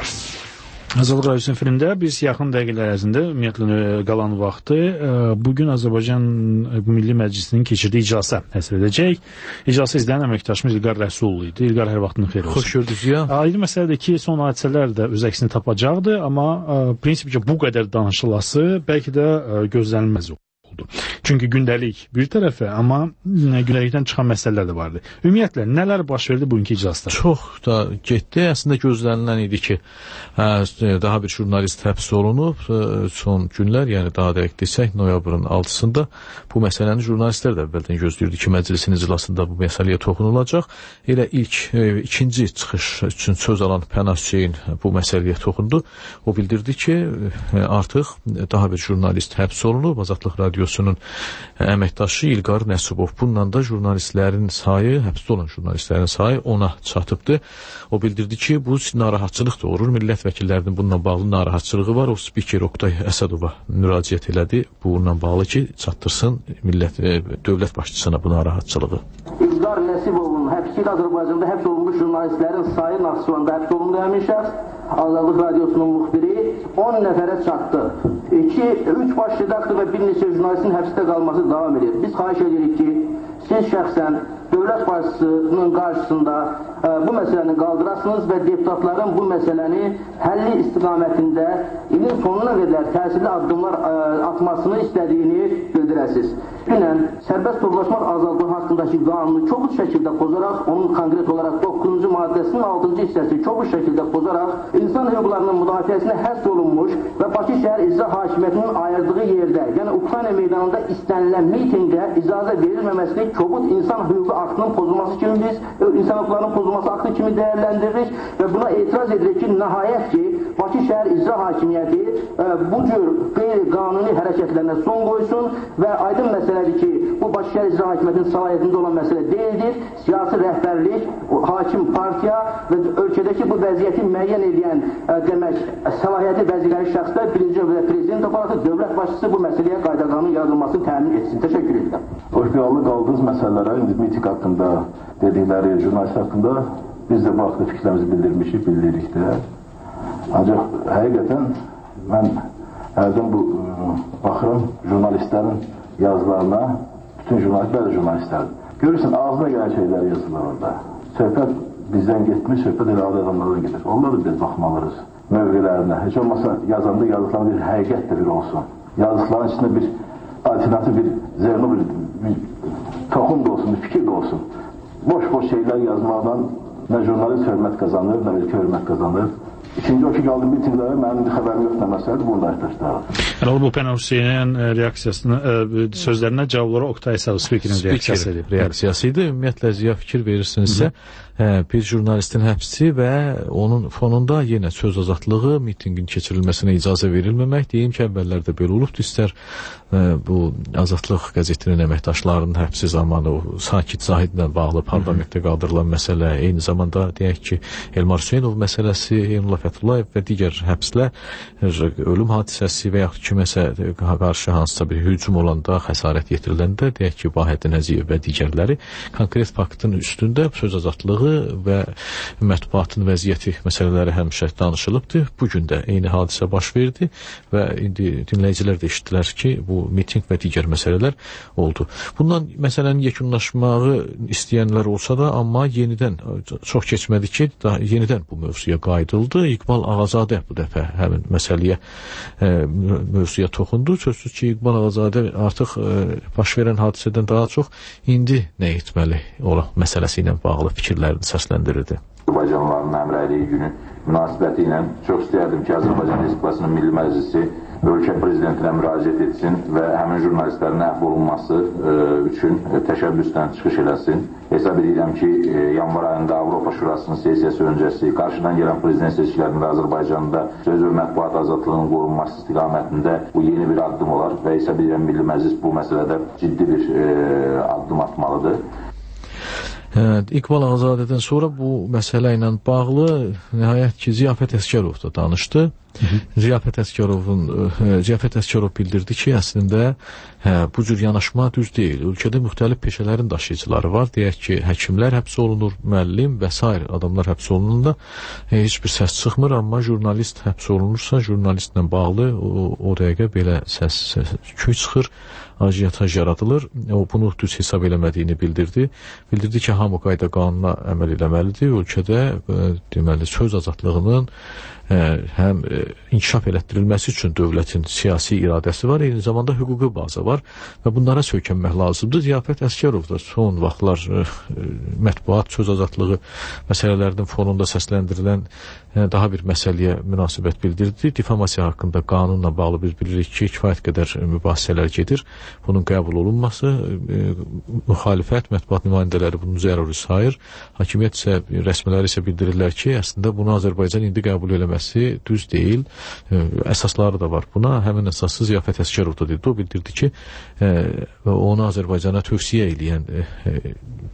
Azadlıq Radiosu efirində biz yaxın dəqiqələr ərzində ümumiyyətlə qalan vaxtı bugün Azərbaycan Milli Məclisinin keçirdiyi iclasa həsr edəcək. İclası izləyən əməkdaşımız İlqar Rəsullu idi. İlqar, hər vaxtının xeyir olsun. Xoş gördük ya. Aydın məsələdir ki, son hadisələr də öz əksini tapacaqdı, amma prinsipcə bu qədər danışılası bəlkə də gözlənilməz oldu. Çünki gündəlik bir tərəfə, amma gündəlikdən çıxan məsələlər də vardı. Ümumiyyətlə, nələr baş verdi bugünkü iclasda? Çox da getdi. Əslində gözlənilən idi ki, daha bir jurnalist həbs olunub. Son günlər, yəni daha dəqiq desək, noyabrın altısında bu məsələni jurnalistlər də əvvəldən gözləyirdi ki, məclisin iclasında bu məsələyə toxunulacaq. Elə ilk, ikinci çıxış üçün söz alan Pənah Hüseyn bu məsələyə toxundu. O bildirdi ki, artıq daha bir jurnalist həbs olunub. Azadlıq Radiosunun əməkdaşı İlqar Nəsibov. Bununla da jurnalistlərin sayı, həbsdə olan jurnalistlərin sayı ona çatıbdı. O bildirdi ki, bu narahatçılıq doğurur. Millət vəkillərinin bununla bağlı narahatçılığı var. O spiker Oqtay Əsədova müraciət elədi. Bununla bağlı ki, çatdırsın millət, e, dövlət başçısına bu narahatçılığı. İlqar Nəsibovun həbsi ilə Azərbaycanda həbs olunmuş jurnalistlərin sayı Naxçıvanda həbs olunduğu həmin şəxs Azadlıq Radiosunun müxbiri on nəfərə çatdı. iki, üç baş redaktor və bir neçə jurnalistin həbsdə qalması davam edir. Biz xahiş edirik ki, siz şəxsən dövlət başçısının qarşısında ə, bu məsələni qaldırasınız və deputatların bu məsələni həlli istiqamətində ilin sonuna qədər təsirli addımlar ə, atmasını istədiyini bildirəsiniz. Dünən sərbəst toplaşmaq azadlığı haqqındakı qanunu çobud şəkildə pozaraq, onun konkret olaraq doqquzuncu maddəsinin altıncı hissəsi çobud şəkildə pozaraq, insan hüquqlarının müdafiəsinə həsr olunmuş və Bakı şəhər icra hakimiyyətinin ayırdığı yerdə, yəni Ukrayna meydanında istənilən mitingə icazə verilməməsini çobud insan hüququ aktının pozulması kimi biz, insan hüquqlarının pozulması aktı kimi dəyərləndiririk və buna etiraz edirik ki, nəhayət ki, Bakı şəhər icra hakimiyyəti ə, bu cür qeyri-qanuni hərəkətlərinə son qoysun və aydın məsələdir ki, bu Bakı şəhər icra hakimiyyətinin səlahiyyətində olan məsələ deyildir. Siyasi rəhbərlik, hakim partiya və ölkədəki bu vəziyyəti müəyyən edən ə, demək, səlahiyyəti vəzifəli şəxslər birinci növbədə prezident aparatı, dövlət başçısı bu məsələyə qayda-qanun yaradılmasını təmin etsin. Təşəkkür edirəm. Hoşgörülü qaldığınız məsələlərə, indi miting haqqında dedikləri jurnalist haqqında biz də bu haqda fikrlərimizi bildirmişik, bildiririk də. Ancaq həqiqətən mən hərdən bu ə, baxıram jurnalistlərin yazılarına, bütün jurnalistlər də jurnalistlərdir. Görürsən, ağzına gələn şeylər yazılır orada. Söhbət bizdən getmiş, söhbət elə adi adamlardan gedir. Onlar da biz baxmalıyız mövqələrinə. Heç olmasa yazanda yazdıqlarında bir həqiqət də bir olsun. Yazdıqların içində bir alternativ, bir zərno, bir, bir toxum da olsun, bir fikir də olsun. Boş-boş şeylər yazmaqdan nə jurnalist hörmət qazanır, nə ülkə hörmət qazanır. İkinci o ki, qaldığım mitinglərə mənim bir xəbərim yox deməsəydi, burada arkadaşlar. Yəni, bu Pənah Hüseynin reaksiyasını, sözlərinə cavabları Oqtay Əsədov spikerinin reaksiyası idi. Reaksiyası idi. Ümumiyyətlə, ziya fikir verirsinizsə, hə, bir jurnalistin həbsi və onun fonunda yenə söz azadlığı, mitingin keçirilməsinə icazə verilməmək. Deyim ki, əvvəllərdə belə olubdur. İstər ə, bu Azadlıq qəzetinin əməkdaşlarının həbsi zamanı o Sakit Zahidlə bağlı parlamentdə qaldırılan məsələ, eyni zamanda deyək ki, Elmar Hüseynov məsələsi, Eynullah Fəthullayev və digər həbslər, ölüm hadisəsi və yaxud kiməsə qarşı hansısa bir hücum olanda, xəsarət yetiriləndə, deyək ki, Vahəddin Əziyev və digərləri konkret faktın üstündə söz azadlığı və mətbuatın vəziyyəti məsələləri həmişə danışılıbdır. Bugün də eyni hadisə baş verdi və indi dinləyicilər də eşitdilər ki, bu miting və digər məsələlər oldu. Bundan məsələnin yekunlaşmağı istəyənlər olsa da, amma yenidən çox keçmədi ki, daha yenidən bu mövzuya qayıdıldı. İqbal Ağazadə bu dəfə həmin məsələyə e, mövzuya toxundu. Sözsüz ki, İqbal Ağazadə artıq e, baş verən hadisədən daha çox indi nə etməli olan məsələsi ilə bağlı fikirlərini səsləndirirdi. Azərbaycanlıların həmrəyliyi günü münasibəti ilə çox istəyərdim ki, Azərbaycan Respublikasının Milli Məclisi ölkə prezidentinə müraciət etsin və həmin jurnalistlərin əfv olunması e, üçün təşəbbüsdən çıxış eləsin. Hesab edirəm ki, e, yanvar ayında Avropa Şurasının sessiyası öncəsi qarşıdan gələn prezident seçkilərində Azərbaycanda söz və mətbuat azadlığının qorunması istiqamətində bu yeni bir addım olar və hesab edirəm Milli Məclis bu məsələdə ciddi bir e, addım atmalıdır. İqbal Ağazadədən sonra bu məsələ ilə bağlı nəhayət ki, Ziyafət Əsgərov da danışdı. Hı -hı. Ziyafət Əsgərovun Ziyafət Əsgərov bildirdi ki, əslində hə, bu cür yanaşma düz deyil. Ölkədə müxtəlif peşələrin daşıyıcıları var. Deyək ki, həkimlər həbs olunur, müəllim və s. adamlar həbs olunanda heç bir səs çıxmır, amma jurnalist həbs olunursa, jurnalistlə bağlı o, o dəqiqə belə səs, səs küy çıxır, ajiyataj yaradılır. O bunu düz hesab eləmədiyini bildirdi. Bildirdi ki, hamı qayda qanuna əməl eləməlidir. Ölkədə e, deməli söz azadlığının e, həm e, inkişaf elətdirilməsi üçün dövlətin siyasi iradəsi var, eyni zamanda hüquqi baza var və bunlara söykənmək lazımdır. Ziyafət Əsgərov da son vaxtlar e, mətbuat, söz azadlığı məsələlərinin fonunda səsləndirilən e, daha bir məsələyə münasibət bildirdi. Difamasiya haqqında qanunla bağlı biz bilirik ki, kifayət qədər mübahisələr gedir. Bunun qəbul olunması, e, müxalifət, mətbuat nümayəndələri bunu zəruri sayır. Hakimiyyət isə, rəsmiləri isə bildirirlər ki, əslində bunu Azərbaycan indi qəbul eləməsi düz deyil. E, əsasları da var buna. Həmin əsası Ziyafət Əsgərov da dedi. O bildirdi ki, e, onu Azərbaycana tövsiyə edən e, e,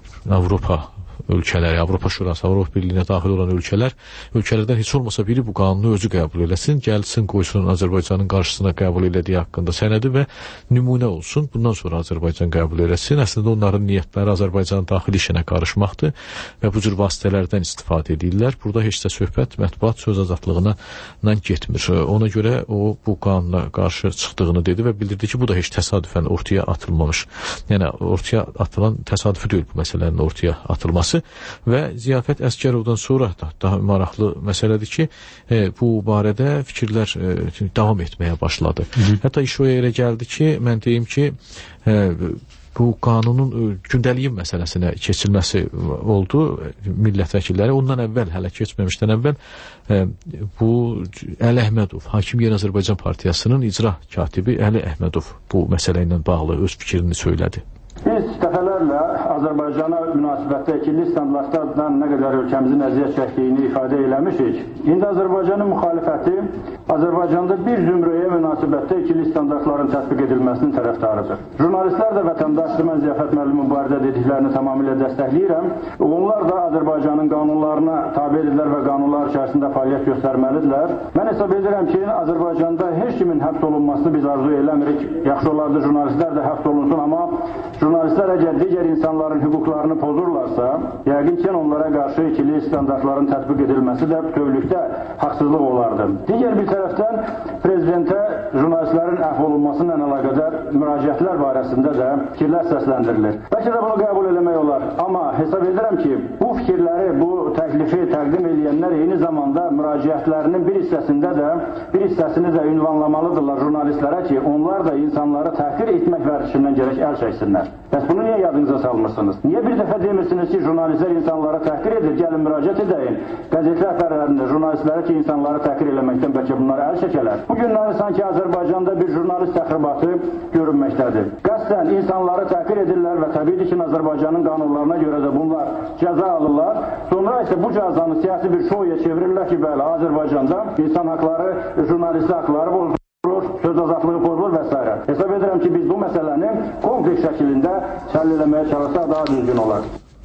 Avropa ölkələri, Avropa Şurası, Avropa Birliyinə daxil olan ölkələr, ölkələrdən heç olmasa biri bu qanunu özü qəbul eləsin, gəlsin, qoysun Azərbaycanın qarşısına qəbul elədiyi haqqında sənədi və nümunə olsun. Bundan sonra Azərbaycan qəbul eləsin. Əslində onların niyyətləri Azərbaycanın daxili işinə qarışmaqdır və bu cür vasitələrdən istifadə edirlər. Burada heç də söhbət mətbuat söz azadlığına getmir. Ona görə o bu qanuna qarşı çıxdığını dedi və bildirdi ki, bu da heç təsadüfən ortaya atılmamış. Yəni ortaya atılan təsadüfi deyil bu məsələnin ortaya atılması. Və Ziyafət Əsgərovdan sonra da daha maraqlı məsələdir ki, e, bu barədə fikirlər e, davam etməyə başladı. Hı -hı. Hətta iş o yerə gəldi ki, mən deyim ki, e, bu qanunun gündəliyin məsələsinə keçilməsi oldu millət vəkilləri. Ondan əvvəl, hələ keçməmişdən əvvəl e, bu Əli Əhmədov, Hakim Yeni Azərbaycan Partiyasının icra katibi Əli Əhmədov bu məsələ ilə bağlı öz fikrini söylədi. Biz dəfələrlə Azərbaycana münasibətdə ikili standartlardan nə qədər ölkəmizin əziyyət çəkdiyini ifadə eləmişik. İndi Azərbaycanın müxalifəti Azərbaycanda bir zümrəyə münasibətdə ikili standartların tətbiq edilməsinin tərəfdarıdır. Jurnalistlər də vətəndaşdır, mən Ziyafət müəllimin barədə dediklərini tamamilə dəstəkləyirəm. Onlar da Azərbaycanın qanunlarına tabe edirlər və qanunlar içərisində fəaliyyət göstərməlidirlər. Mən hesab edirəm ki, Azərbaycanda heç kimin həbs olunmasını biz arzu eləmirik. Yaxşı olardı jurnalistlər də həbs olunsun, amma jurnalistlər əgər digər insanların hüquqlarını pozurlarsa, yəqin ki, onlara qarşı ikili standartların tətbiq edilməsi də bütövlükdə haqsızlıq olardı. Digər bir tərəfdən prezidentə jurnalistlərin əfv olunmasıyla əlaqədar müraciətlər barəsində də fikirlər səsləndirilir. Bəlkə də bunu qəbul eləmək olar, amma hesab edirəm ki, bu fikirləri, bu təklifi təqdim edənlər eyni zamanda müraciətlərinin bir hissəsində də, bir hissəsini də ünvanlamalıdırlar jurnalistlərə ki, onlar da insanları təhqir etmək vərdişindən gərək əl çəksinlər. Bəs bunu niyə yadınıza salmırsınız? Niyə bir dəfə demirsiniz ki, jurnalistlər insanlara təhqir edir, gəlin müraciət edəyin. Qəzet rəhbərlərində jurnalistlərə ki, insanları təhqir eləməkdən bəlkə bunları əl çəkələr. Bu günləri sanki Azərbaycanda bir jurnalist təxribatı görünməkdədir. Qəsdən insanları təhqir edirlər və təbii ki, Azərbaycanın qanunlarına görə də bunlar cəza alırlar. Sonra isə bu cəzanı siyasi bir şouya çevirirlər ki, bəli, Azərbaycanda insan haqları, jurnalisti haqları bozulur, söz azadlığı pozulur və s. Hesab edirəm ki, biz bu məsələni kompleks şəkilində həll eləməyə çalışsaq daha düzgün olar.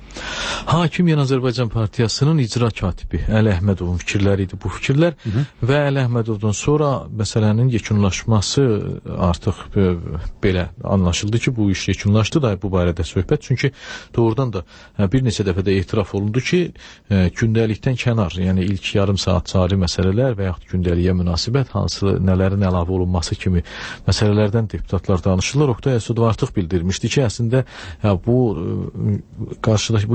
Hakim Yeni Azərbaycan Partiyasının icra katibi Əli Əhmədovun fikirləri idi bu fikirlər. Hı -hı. Və Əli Əhmədovdan sonra məsələnin yekunlaşması artıq e, belə anlaşıldı ki, bu iş yekunlaşdı da bu barədə söhbət. Çünki doğrudan da e, bir neçə dəfə də etiraf olundu ki, e, gündəlikdən kənar, yəni ilk yarım saat cari məsələlər və yaxud gündəliyə münasibət, hansı nələrin əlavə olunması kimi məsələlərdən deputatlar danışırlar. Oqtay Əsədov artıq bildirmişdi ki, əslində ya, bu e, qarşıdakı bu yarım saat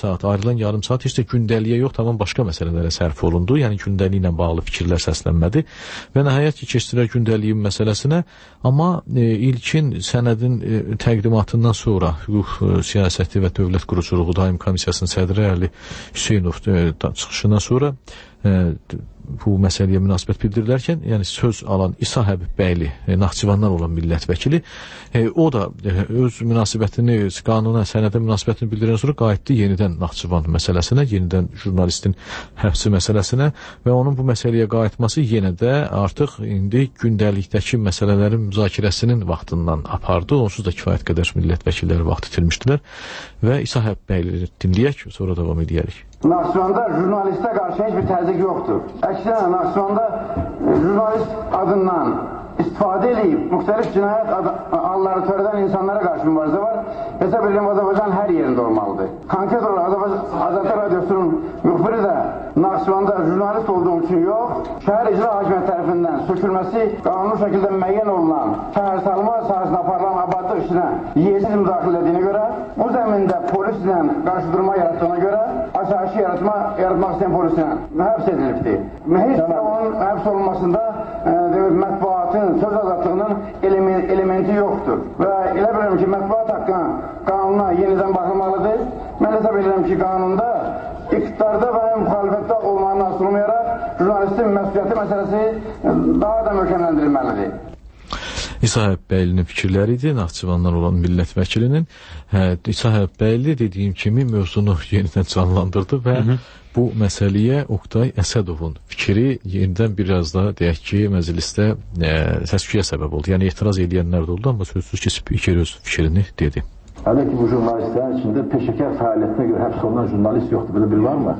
saat, ayrılan yarım saat heç də gündəliyə yox, tamam başqa məsələlərə sərf olundu. Yəni gündəliklə bağlı fikirlər səslənmədi və nəhayət ki, keçdilər gündəliyin məsələsinə. Amma e, ilkin sənədin e, təqdimatından sonra hüquq e, siyasəti və dövlət quruculuğu daim komissiyasının sədri Əli Hüseynov e, çıxışından sonra e, bu məsələyə münasibət bildirilərkən, yəni söz alan İsa Həbibbəyli, e, Naxçıvandan olan millət vəkili, e, o da e, öz münasibətini, qanuna, sənədə münasibətini bildirən sonra qayıtdı yenidən Naxçıvan məsələsinə, yenidən jurnalistin həbsi məsələsinə və onun bu məsələyə qayıtması yenə də artıq indi gündəlikdəki məsələlərin müzakirəsinin vaxtından apardı. Onsuz da kifayət qədər millət vəkilləri vaxt itirmişdilər və İsa Həbibbəyli dinləyək, sonra davam edərik. Naxçıvanda jurnalistə qarşı heç bir təzyiq yoxdur. Əksinə, Naxçıvanda jurnalist adından istifadə edib müxtəlif cinayət halları törədən insanlara qarşı mübarizə var. Hesab edirəm, Azərbaycan hər yerində olmalıdır. Konkret olaraq Azad Radiosunun müxbiri də Naxçıvanda jurnalist olduğum üçün yox, şəhər icra hakimiyyəti tərəfindən sökülməsi qanuni şəkildə müəyyən olunan şəhər salma sahəsində aparılan abadlıq işinə yiyəsiz müdaxilə edildiyinə görə, bu zəmində polislə qarşıdurma yarattığına görə asayiş yaratma, yaratmaq istəyən polislə həbs edilibdir. Heç də onun həbs olunmasında e, mətbuatın, söz azadlığının element, elementi yoxdur. Və elə bilirəm ki, mətbuat haqqına qanuna yenidən baxılmalıdır. Mən hesab edirəm ki, qanunda iqtidarda və müxalifətdə olmanın asılı olmayaraq jurnalistin məsuliyyəti məsələsi daha da möhkəmləndirilməlidir. İsa Həbibbəyli fikirləri idi, Naxçıvandan olan millət vəkilinin. Hə, İsa Həbibbəyli dediyim kimi mövzunu yenidən canlandırdı və hı -hı. bu məsələyə Oqtay Əsədovun fikri yenidən biraz da deyək ki, məclisdə e, səs-küyə səbəb oldu. Yəni etiraz edənlər də oldu, amma sözsüz ki, spiker öz fikrini dedi. Hələ ki, bu jurnalistlərin içində peşəkar fəaliyyətinə görə həbs olunan jurnalist yoxdur, belə bil var mı?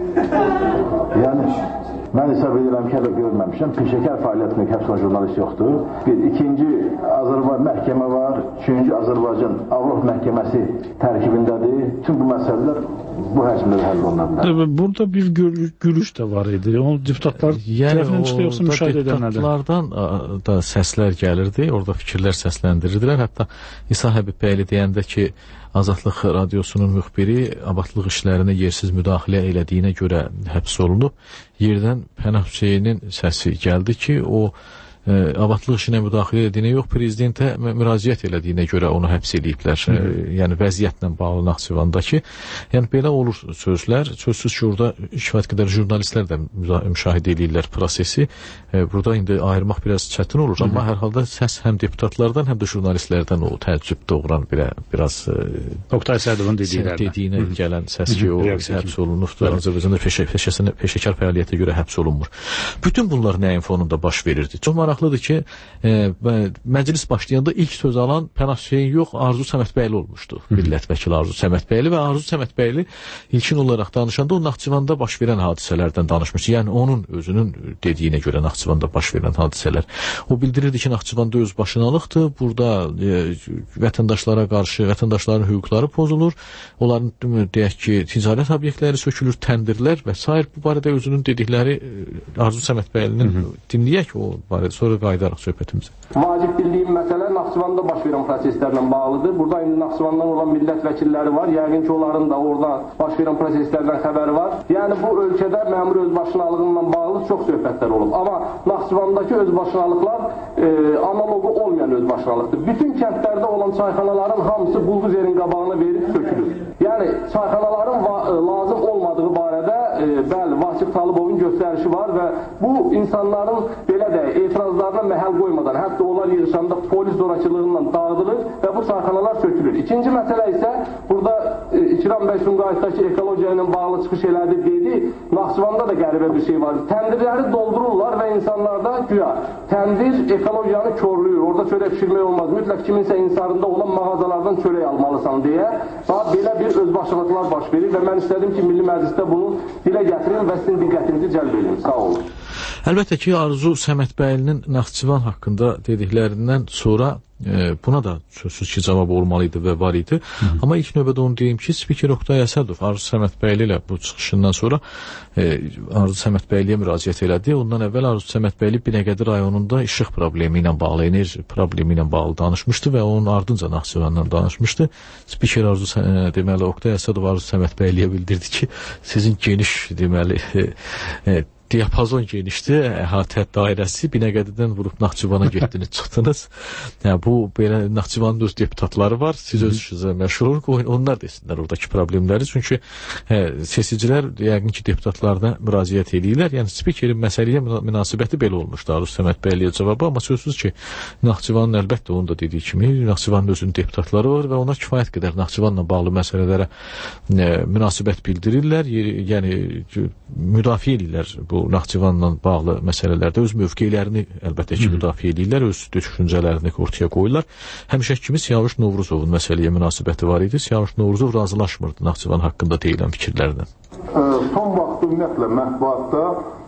Yəni, mən hesab edirəm ki, hələ görməmişəm, peşəkar fəaliyyətinə həbs olunan jurnalist yoxdur. Bir, ikinci Azərbaycan məhkəmə var, üçüncü Azərbaycan Avropa məhkəməsi tərkibindədir. Tüm bu məsələlər bu həcmdə həll oluna bilər. Burada bir gülüş də var idi. O deputatlar tərəfindən çıxdı, yoxsa müşahidə edənlərdən? Deputatlardan da səslər gəlirdi, orada fikirlər səsləndirirdilər. Hətta İsa Həbibbəyli deyəndə ki, Azadlıq Radiosunun müxbiri abadlıq işlərinə yersiz müdaxilə elədiyinə görə həbs olunub. Yerdən Pənah Hüseynin səsi gəldi ki, o e, abadlıq işinə müdaxilə edildiyinə yox, prezidentə müraciət elədiyinə görə onu həbs ediblər. E, yəni vəziyyətlə bağlı Naxçıvandakı. Yəni belə olur sözlər. Sözsüz ki, orada kifayət qədər jurnalistlər də müşahidə edirlər prosesi. E, burada indi ayırmaq biraz çətin olur, Hı -hı. amma hər halda səs həm deputatlardan, həm də jurnalistlərdən o təəccüb doğuran bir, biraz e, Oqtay Əsədovun dediyinə gələn səs ki, o həbs olunubdur. Azərbaycanda peşə, peşəsinə, peşəkar fəaliyyətə görə həbs olunmur. Bütün bunlar nəyin fonunda baş verirdi? Çox maraqlıdır ki, e, məclis başlayanda ilk söz alan Pənah Hüseyin yox, Arzu Səmədbəyli olmuşdu. Millət vəkili Arzu Səmədbəyli və Arzu Səmədbəyli ilkin olaraq danışanda o Naxçıvanda baş verən hadisələrdən danışmışdı. Yəni onun özünün dediyinə görə Naxçıvanda baş verən hadisələr. O bildirirdi ki, Naxçıvanda öz başınalıqdır. Burada e, vətəndaşlara qarşı vətəndaşların hüquqları pozulur. Onların deyək ki, ticarət obyektləri sökülür, təndirlər və s. Bu barədə özünün dedikləri Arzu Səmədbəylinin dinləyək o barədə, sonra qayıdaraq söhbətimizə. Vacib bildiyim məsələ Naxçıvanda baş verən proseslərlə bağlıdır. Burada indi Naxçıvandan olan millət vəkilləri var. Yəqin ki, onların da orada baş verən proseslərdən xəbəri var. Yəni bu ölkədə məmur özbaşınalığından bağlı çox söhbətlər olub. Amma Naxçıvandakı özbaşınalıqlar e, analogu olmayan özbaşınalıqdır. Bütün kəndlərdə olan çayxanaların hamısı buldozerin qabağına verib sökülür. Yəni çayxanaların lazım olmadığı barədə e, bəli, Vasif Talıbovun göstərişi var və bu insanların belə də etirazlarına məhəl qoymadan, hətta onlar yığışanda polis zorakılığından dağıdılır və bu çayxanalar sökülür. İkinci məsələ isə burada e, İkram bəy Sumqayıtdakı ekologiya ilə bağlı çıxış elədi dedi. Naxçıvanda da qəribə bir şey var. Təndirləri doldururlar və insanlarda güya təndir ekologiyanı körlüyür. Orada çörək pişirmək olmaz. Mütləq kiminsə insarında olan mağazalardan çörək almalısan deyə. Daha belə bir özbaşınalıqlar baş verir və mən istədim ki, Milli Məclisdə bunu dilə gətirin və sizin diqqətinizi cəlb edin. Sağ olun. Əlbəttə ki, Arzu Səmədbəylinin Naxçıvan haqqında dediklərindən sonra e, buna da sözsüz ki cavab olmalı idi və var idi. Hı -hı. Amma ilk növbədə onu deyim ki, spiker Oqtay Əsədov Arzu Səmədbəyli ilə bu çıxışından sonra e, Arzu Səmədbəyliyə müraciət elədi. Ondan əvvəl Arzu Səmədbəyli Binəqədi rayonunda işıq problemi ilə bağlı, enerji problemi ilə bağlı danışmışdı və onun ardınca Naxçıvandan danışmışdı. Spiker Arzu deməli Oqtay Əsədov Arzu Səmədbəyliyə bildirdi ki, sizin geniş deməli e, e, diapazon genişdir, əhatə dairəsi Binəqədidən vurub Naxçıvana getdiniz, çıxdınız. Yəni, bu, belə Naxçıvanın öz deputatları var, siz öz işinizə məşğul olun, onlar desinlər oradakı problemləri. Çünki hə, seçicilər, yəqin ki, deputatlarına müraciət edirlər. Yəni, spikerin məsələyə münasibəti belə olmuşdu, Arzu Səmədbəyliyə cavabı. Amma sözsüz ki, Naxçıvanın əlbəttə onu da dediyi kimi, Naxçıvanın özünün deputatları var və onlar kifayət qədər Naxçıvanla bağlı məsələlərə e, münasibət bildirirlər. Yəni, müdafiə edirlər bu Naxçıvanla bağlı məsələlərdə öz mövqelərini əlbəttə ki, müdafiə edirlər, öz düşüncələrini ortaya qoyurlar. Həmişə kimi Siyavuş Novruzovun məsələyə münasibəti var idi. Siyavuş Novruzov razılaşmırdı Naxçıvan haqqında deyilən fikirlərdən. Son vaxt ümumiyyətlə mətbuatda,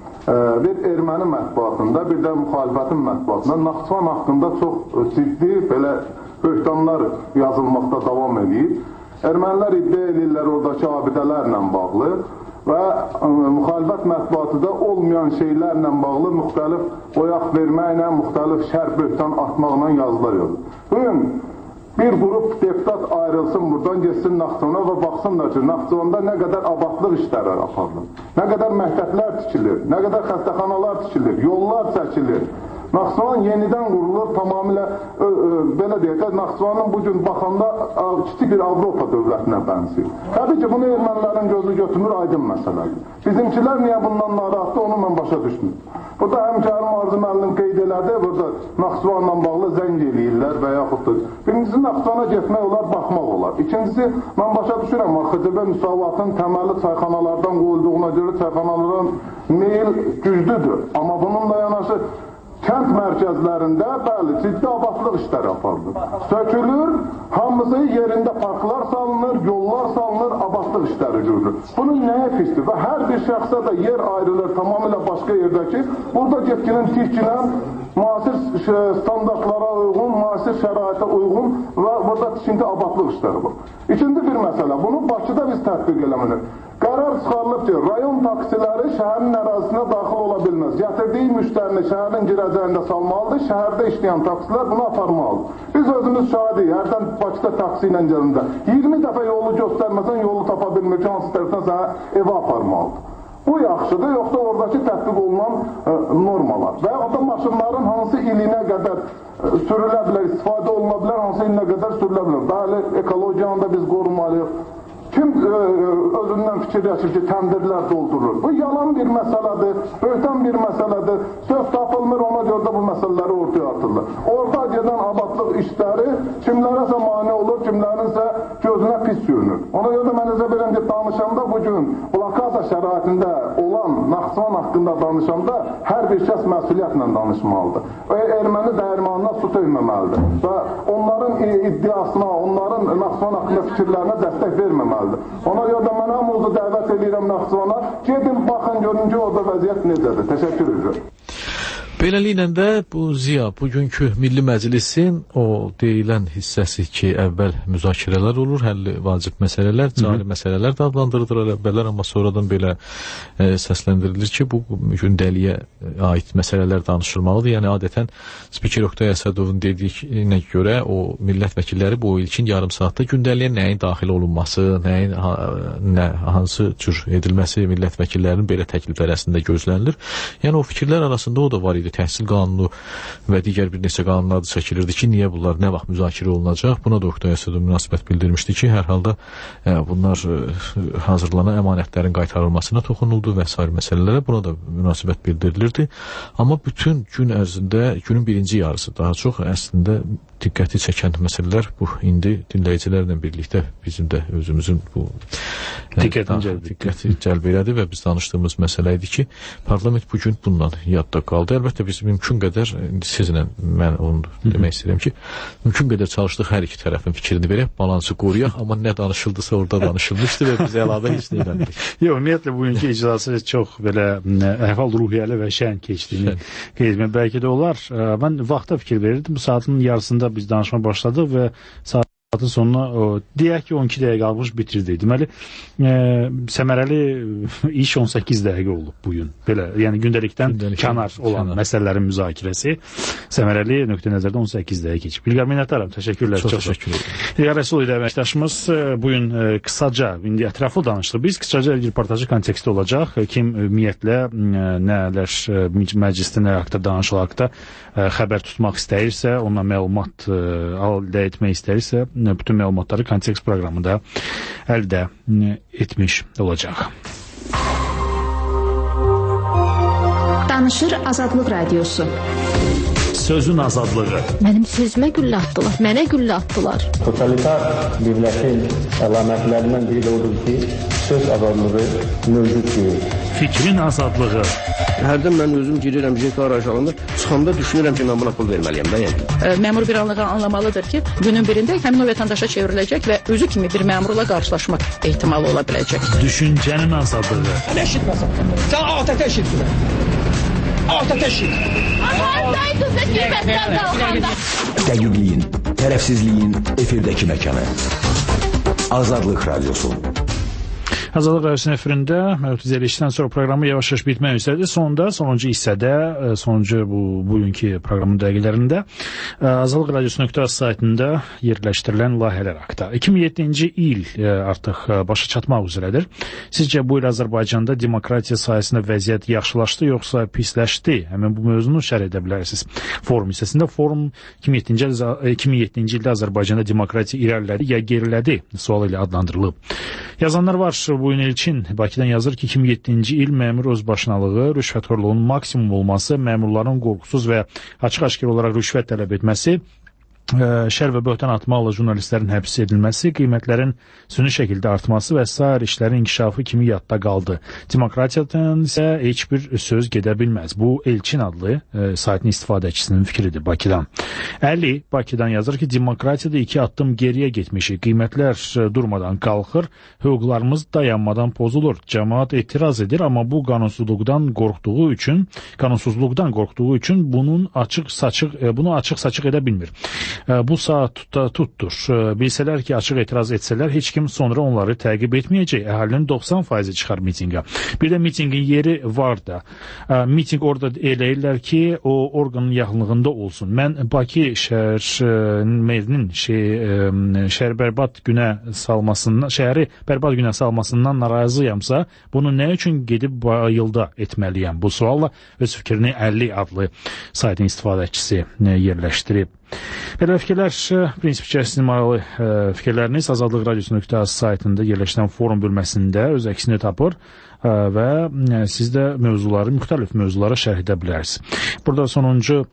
bir erməni mətbuatında, bir də müxalifətin mətbuatında Naxçıvan haqqında çox ciddi belə böhtanlar yazılmaqda davam edir. Ermənilər iddia edirlər oradakı abidələrlə bağlı və müxalifət mətbuatı da olmayan şeylərlə bağlı müxtəlif oyaq verməklə, müxtəlif şər böhtan atmaqla yazılar yazılır. Bugün bir qrup deputat ayrılsın buradan, geçsin Naxçıvana və baxsınlar ki, Naxçıvanda nə qədər abadlıq işləri aparılır, nə qədər məktəblər tikilir, nə qədər xəstəxanalar tikilir, yollar çəkilir. Naxçıvan yenidən qurulur, tamamilə ö, ö, belə deyək də, Naxçıvanın bugün baxanda kiçik bir Avropa dövlətinə bənzəyir. Təbii ki, bunu ermənilərin gözü götürmür, aydın məsələdir. Bizimkilər niyə bundan narahatdır, onu mən başa düşmür. Burada həmkarım Arzu müəllim qeyd elədi, burada Naxçıvanla bağlı zəng eləyirlər və yaxud da. Birincisi, Naxçıvana getmək olar, baxmaq olar. İkincisi, mən başa düşürəm, X C B müsavatın təməli çayxanalardan qoyulduğuna görə çayxanaların meyil güclüdür. Amma bununla yanaşı kənd mərkəzlərində bəli, ciddi abadlıq işləri aparılır. Sökülür, hamısı yerində parklar salınır, yollar salınır, abadlıq işləri görülür. Bunun nəyə pisdir? Və hər bir şəxsə də yer ayrılır tamamilə başqa yerdəki. Burada yetkinin tikilən müasir standartlara uyğun, müasir şəraitə uyğun və burada tikinti abadlıq işləri var. İkinci bir məsələ, bunu Bakıda biz tətbiq eləmeliyiz. Qərar çıxarılıb ki, rayon taksiləri şəhərin ərazisinə daxil ola bilməz. Gətirdiyi müştərini şəhərin girəcəyində salmalıdır, şəhərdə işləyən taksilər bunu aparmalıdır. Biz özümüz şahidiyik, hərdən Bakıda taksi ilə gəlində iyirmi dəfə yolu göstərməsən yolu tapa bilmir ki, hansı tərəfdən sənə evə aparmalıdır. Bu yaxşıdır, yoxsa oradakı tətbiq olunan e, normalar və ya da maşınların hansı ilinə qədər e, sürülə bilər, istifadə oluna bilər, hansı ilinə qədər sürülə bilər. Bəli, ekologiyanı da biz qorumalıyıq. Kim e, özündən fikirləşir ki, təndirlər doldurur. Bu yalan bir məsələdir, böhtan bir məsələdir. Söz tapılmır, ona görə də bu məsələləri ortaya atırlar. Orada gedən abadlıq işləri kimlərəsə mane olur, kimlərinsə gözünə pis görünür. Ona görə də mən sizə biləm ki, danışanda bugün blokada şəraitində olan Naxçıvan haqqında danışanda hər bir şəxs məsuliyyətlə danışmalıdır. Erməni dəyirmanına su tökməməlidir və onların iddiasına, onların Naxçıvan haqqında fikirlərinə dəstək verməməlidir. Ona görə də mən hamınızı dəvət edirəm Naxçıvana. Gedin, baxın, görün ki, orada vəziyyət necədir. Təşəkkür edirəm. Beləliklə də bu ziya, bugünkü Milli Məclisin o deyilən hissəsi ki, əvvəl müzakirələr olur, həlli vacib məsələlər, cari məsələlər də adlandırılır əvvəllər, amma sonradan belə e, səsləndirilir ki, bu gündəliyə aid məsələlər danışılmalıdır. Yəni, adətən spiker Oqtay Əsədovun dediyinə görə o millət vəkilləri bu ilkin yarım saatda gündəliyə nəyin daxil olunması, nəyin ha, nə, hansı cür edilməsi millət vəkillərinin belə təkliflər əslində gözlənilir. Yəni, o fikirlər arasında o da var idi. Təhsil qanunu və digər bir neçə qanunlar da çəkilirdi ki, niyə bunlar nə vaxt müzakirə olunacaq? Buna da Oqtay Əsədov münasibət bildirmişdi ki, hər halda e, bunlar e, hazırlanan əmanətlərin qaytarılmasına toxunuldu və s. məsələlərə buna da münasibət bildirilirdi. Amma bütün gün ərzində, günün birinci yarısı daha çox əslində diqqəti çəkən məsələlər bu indi dinləyicilərlə birlikdə bizim də özümüzün bu diqqəti cəlb elədi və biz danışdığımız məsələ idi ki, parlament bugün bundan yadda qaldı. Əlbəttə biz mümkün qədər, sizlə mən onu demək istəyirəm ki, mümkün qədər çalışdıq hər iki tərəfin fikrini verək, balansı qoruyaq, amma nə danışıldısa orada danışılmışdı və biz əlavə heç nə eləmədik. Yox, ümumiyyətlə bugünkü iclası çox belə əhval ruhiyyəli və şən keçdiyini qeyd etmək bəlkə də olar. Mən vaxta fikir verirdim. Saatin yarısında biz danışma başladıq və saat Saatın sonuna, o, deyək ki, on iki dəqiqə qalmış bitirdik. Deməli, e, səmərəli iş on səkkiz dəqiqə olub bugün. Belə, yəni gündəlikdən Gündəlik, kənar olan kənar. məsələlərin müzakirəsi səmərəli nöqtə nəzərdə on səkkiz dəqiqə keçib. İlqar minnətdaram, təşəkkürlər. Çox, çox təşəkkür ederim. İlqar Rəsul idi əməkdaşımız. Bugün e, qısaca, indi ətraflı danışdıq. Biz qısaca reportajı konteksti olacaq. Kim ümumiyyətlə e, nələr e, məclisdə nə haqda danışılan haqda e, xəbər tutmaq istəyirsə, ona məlumat e, əldə etmək istəyirsə, bütün məlumatları kontekst proqramında əldə etmiş olacaq. Danışır Azadlıq Radiosu. Sözün azadlığı. Mənim sözümə güllə atdılar, mənə güllə atdılar. Totalitar dövlətin əlamətlərindən biri də odur ki, söz azadlığı mövcud deyil. Fikrin azadlığı. Hərdən mən özüm girirəm J K araçlarında, çıxanda düşünürəm ki, mən buna pul verməliyəm da yəni. Məmur bir anlığa anlamalıdır ki, günün birində həmin o vətəndaşa çevriləcək və özü kimi bir məmurla qarşılaşmaq ehtimalı ola biləcək. Düşüncənin azadlığı. Nə eşitməsən? Sən atətə eşitmə. Atətə eşit. Haradaydınız qiymətdən qalxanda? Dəqiqliyin, tərəfsizliyin efirdəki məkanı. Azadlıq Radiosu. Azadlıq Radiosunun efirində düzəlişdən sonra proqramı yavaş-yavaş bitmək üzrədir. Sonunda, sonuncu hissədə, sonuncu bu bugünkü proqramın dəqiqələrində Azadlıq Radiosu nöqtə az saytında yerləşdirilən layihələr haqda. iki min yeddinci il artıq başa çatmaq üzrədir. Sizcə bu il Azərbaycanda demokratiya sayəsində vəziyyət yaxşılaşdı yoxsa pisləşdi? Həmin bu mövzunu şərh edə bilərsiniz. Forum hissəsində forum iki min yeddinci ildə Azərbaycanda demokratiya irəlilədi ya gerilədi sualı ilə adlandırılıb. Yazanlar var. Bu gün Elçin Bakıdan yazır ki, iki min yeddinci il məmur özbaşınalığı, rüşvətxorluğun maksimum olması, məmurların qorxusuz və açıq-aşkar olaraq rüşvət tələb etməsi, şər və böhtan atmaqla jurnalistlərin həbs edilməsi, qiymətlərin süni şəkildə artması və sair işlərin inkişafı kimi yadda qaldı. Demokratiyadan isə heç bir söz gedə bilməz. Bu Elçin adlı e, saytın istifadəçisinin fikridir Bakıdan. Əli Bakıdan yazır ki, demokratiyada iki addım geriyə getmişik. Qiymətlər e, durmadan qalxır, hüquqlarımız dayanmadan pozulur. Cəmaat etiraz edir, amma bu qanunsuzluqdan qorxduğu üçün, qanunsuzluqdan qorxduğu üçün bunun açıq-saçıq, e, bunu açıq-saçıq edə bilmir. Bu saat tutda tutdur. Bilsələr ki, açıq etiraz etsələr, heç kim sonra onları təqib etməyəcək. Əhalinin doxsan faizi çıxar mitinqə. Bir də mitinqin yeri var da. Mitinq orada eləyirlər ki, o orqanın yaxınlığında olsun. Mən Bakı şəhər merinin şey, şəhər bərbad günə salmasından, şəhəri bərbad günə salmasından narazıyamsa, bunu nə üçün gedib bayılda etməliyəm? Bu sualla öz fikrini əlli adlı saytın istifadəçisi yerləşdirib. Belə fikirlər, prinsipcə istismarlı fikirləriniz Azadlıq Radiosu nöqtə az saytında yerləşən forum bölməsində öz əksini tapır və siz də mövzuları, müxtəlif mövzulara şərh edə bilərsiniz. Burada sonuncu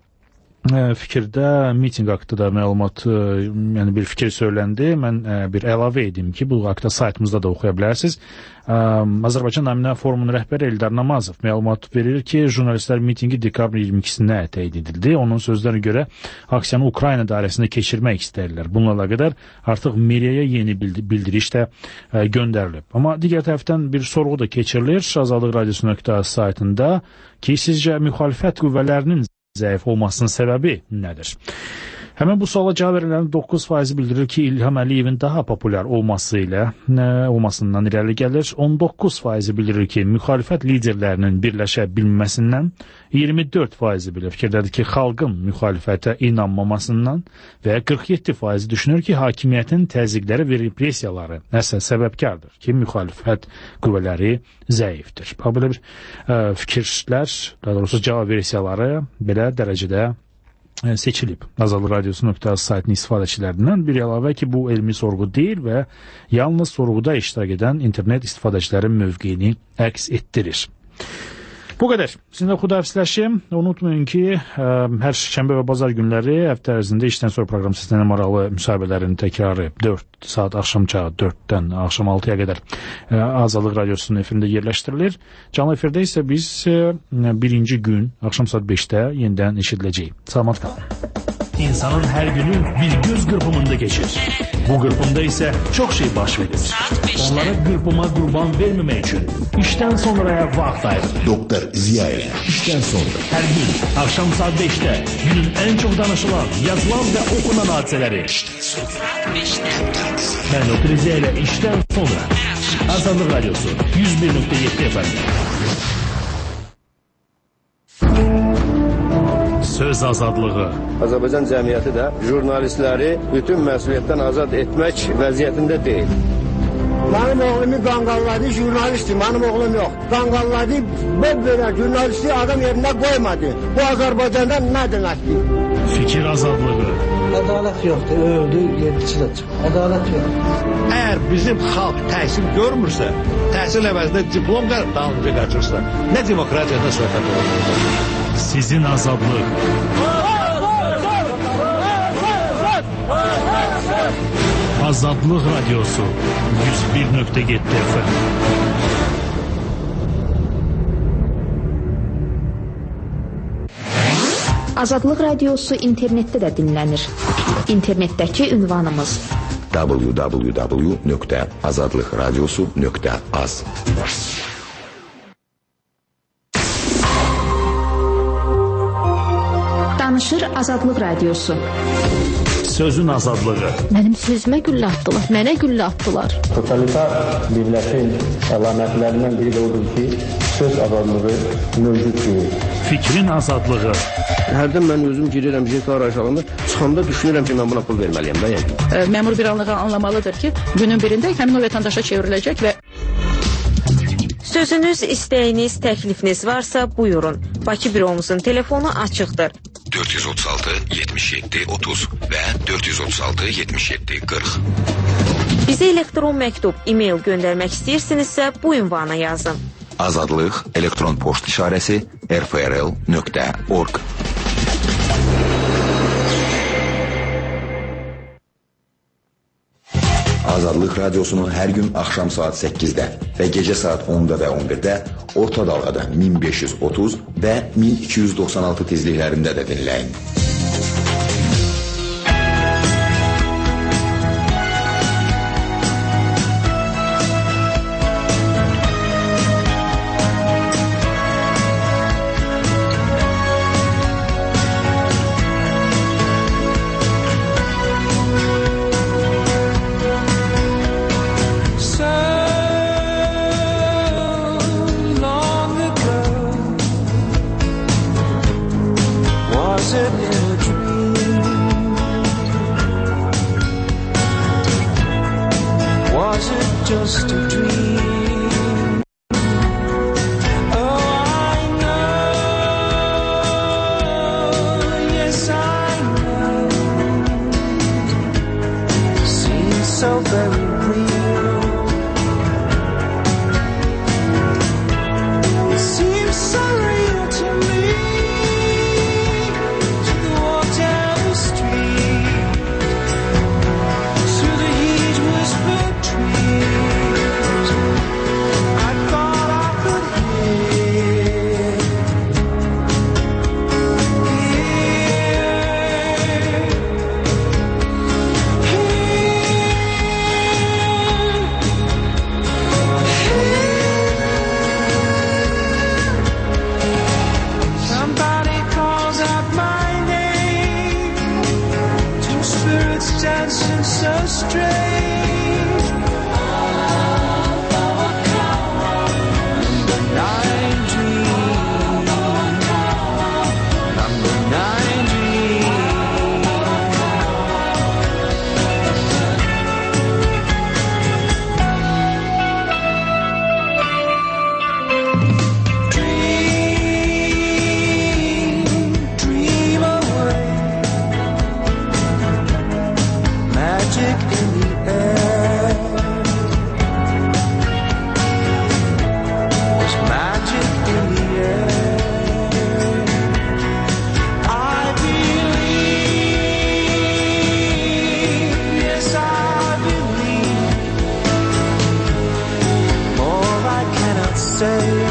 fikirdə mitinq haqqında da məlumat, yəni bir fikir söyləndi. Mən bir əlavə edim ki, bu haqda saytımızda da oxuya bilərsiniz. Azərbaycan Naminə Forumunun rəhbəri Eldar Namazov məlumat verir ki, jurnalistlər mitinqi dekabrın iyirmi ikisinə təyin edildi. Onun sözlərinə görə aksiyanı Ukrayna dairəsində keçirmək istəyirlər. Bununla qədər artıq meriyaya yeni bildiriş də göndərilib. Amma digər tərəfdən bir sorğu da keçirilir Azadlıq Radiosu nöqtə az saytında ki, sizcə müxalifət qüvvələrinin zəif olmasının səbəbi nədir? Həmin bu suala cavab verilən doqquz faiz bildirir ki, İlham Əliyevin daha populyar olması ilə olmasından irəli gəlir. on doqquz faiz bildirir ki, müxalifət liderlərinin birləşə bilməsindən, iyirmi dörd faiz bilir fikirdədir ki, xalqın müxalifətə inanmamasından və qırx yeddi faiz düşünür ki, hakimiyyətin təzyiqləri və repressiyaları əsas səbəbkardır ki, müxalifət qüvvələri zəifdir. Belə bir ə, fikirlər, daha doğrusu cavab versiyaları belə dərəcədə seçilib. Azadlıq Radiosu nöqtə az saytının istifadəçilərindən bir əlavə ki, bu elmi sorğu deyil və yalnız sorğuda iştirak edən internet istifadəçilərin mövqeyini əks etdirir. Bu qədər. Sizinlə xudahafizləşim. Unutmayın ki, ə, hər şənbə və bazar günləri həftə ərzində işdən sonra proqram sizdən maraqlı müsahibələrin təkrarı dörd saat axşamçağı dörddən axşam altıya qədər ə, Azadlıq Radiosunun efirində yerləşdirilir. Canlı efirdə isə biz ə, birinci gün axşam saat beşdə yenidən eşidiləcəyik. Salamat qalın. İnsanın her günü bir göz kırpımında geçir. Bu kırpımda ise çok şey baş verir. Onlara kırpıma kurban vermemek için işten sonraya vakit ayırır. Doktor Ziya ile işten sonra. Her gün akşam saat beşte günün en çok danışılan, yazılan ve okunan hadiseleri. Ben Doktor Ziya ile işten sonra. Azadlıq Radyosu yüz bir nokta yedi efendim. Söz azadlığı. Azərbaycan cəmiyyəti də jurnalistləri bütün məsuliyyətdən azad etmək vəziyyətində deyil. Benim oğlumu qanqalladı, jurnalistdir, benim oğlum yok. Qanqalladı, böyle jurnalisti adam yerine koymadı. Bu Azərbaycanda ne deməkdir? Fikir azadlığı. Adalet yoktu, öldü, yedisi de çıktı. Adalet yok. Eğer bizim xalq təhsil görmürsə, təhsil əvəzində diplom dalınca qaçırsa, nə demokratiya, nə söhbət olur? Sizin azadlıq. Azadlıq Radyosu yüz bir nokta yedi efendim. Azadlıq Radiosu internetdə də dinlənir. İnternetdəki ünvanımız w w w nöqtə azadlıqradiosu nöqtə az. Danışır Azadlıq Radiosu. Sözün azadlığı. Mənim sözümə güllə atdılar, mənə güllə atdılar. Totalitar dövlətin əlamətlərindən biri də odur ki, söz azadlığı mövcud deyil. Fikrin azadlığı. Hərdən mən özüm girirəm J K araşdırmada, çıxanda düşünürəm ki, mən buna pul verməliyəm də yəni. E, məmur bir anlığa anlamalıdır ki, günün birində həmin o vətəndaşa çevriləcək və sözünüz, istəyiniz, təklifiniz varsa buyurun. Bakı büromuzun telefonu açıqdır. dörd yüz otuz altı yetmiş yeddi otuz və dörd yüz otuz altı yetmiş yeddi qırx. Bizə elektron məktub, e-mail göndərmək istəyirsinizsə bu ünvana yazın. Azadlıq elektron poçt işarəsi r f r l nöqtə org. Azadlıq Radiosunu hər gün axşam saat səkkizdə və gecə saat onda və on birdə orta dalğada min beş yüz otuz və min iki yüz doxsan altı tezliklərində də dinləyin. say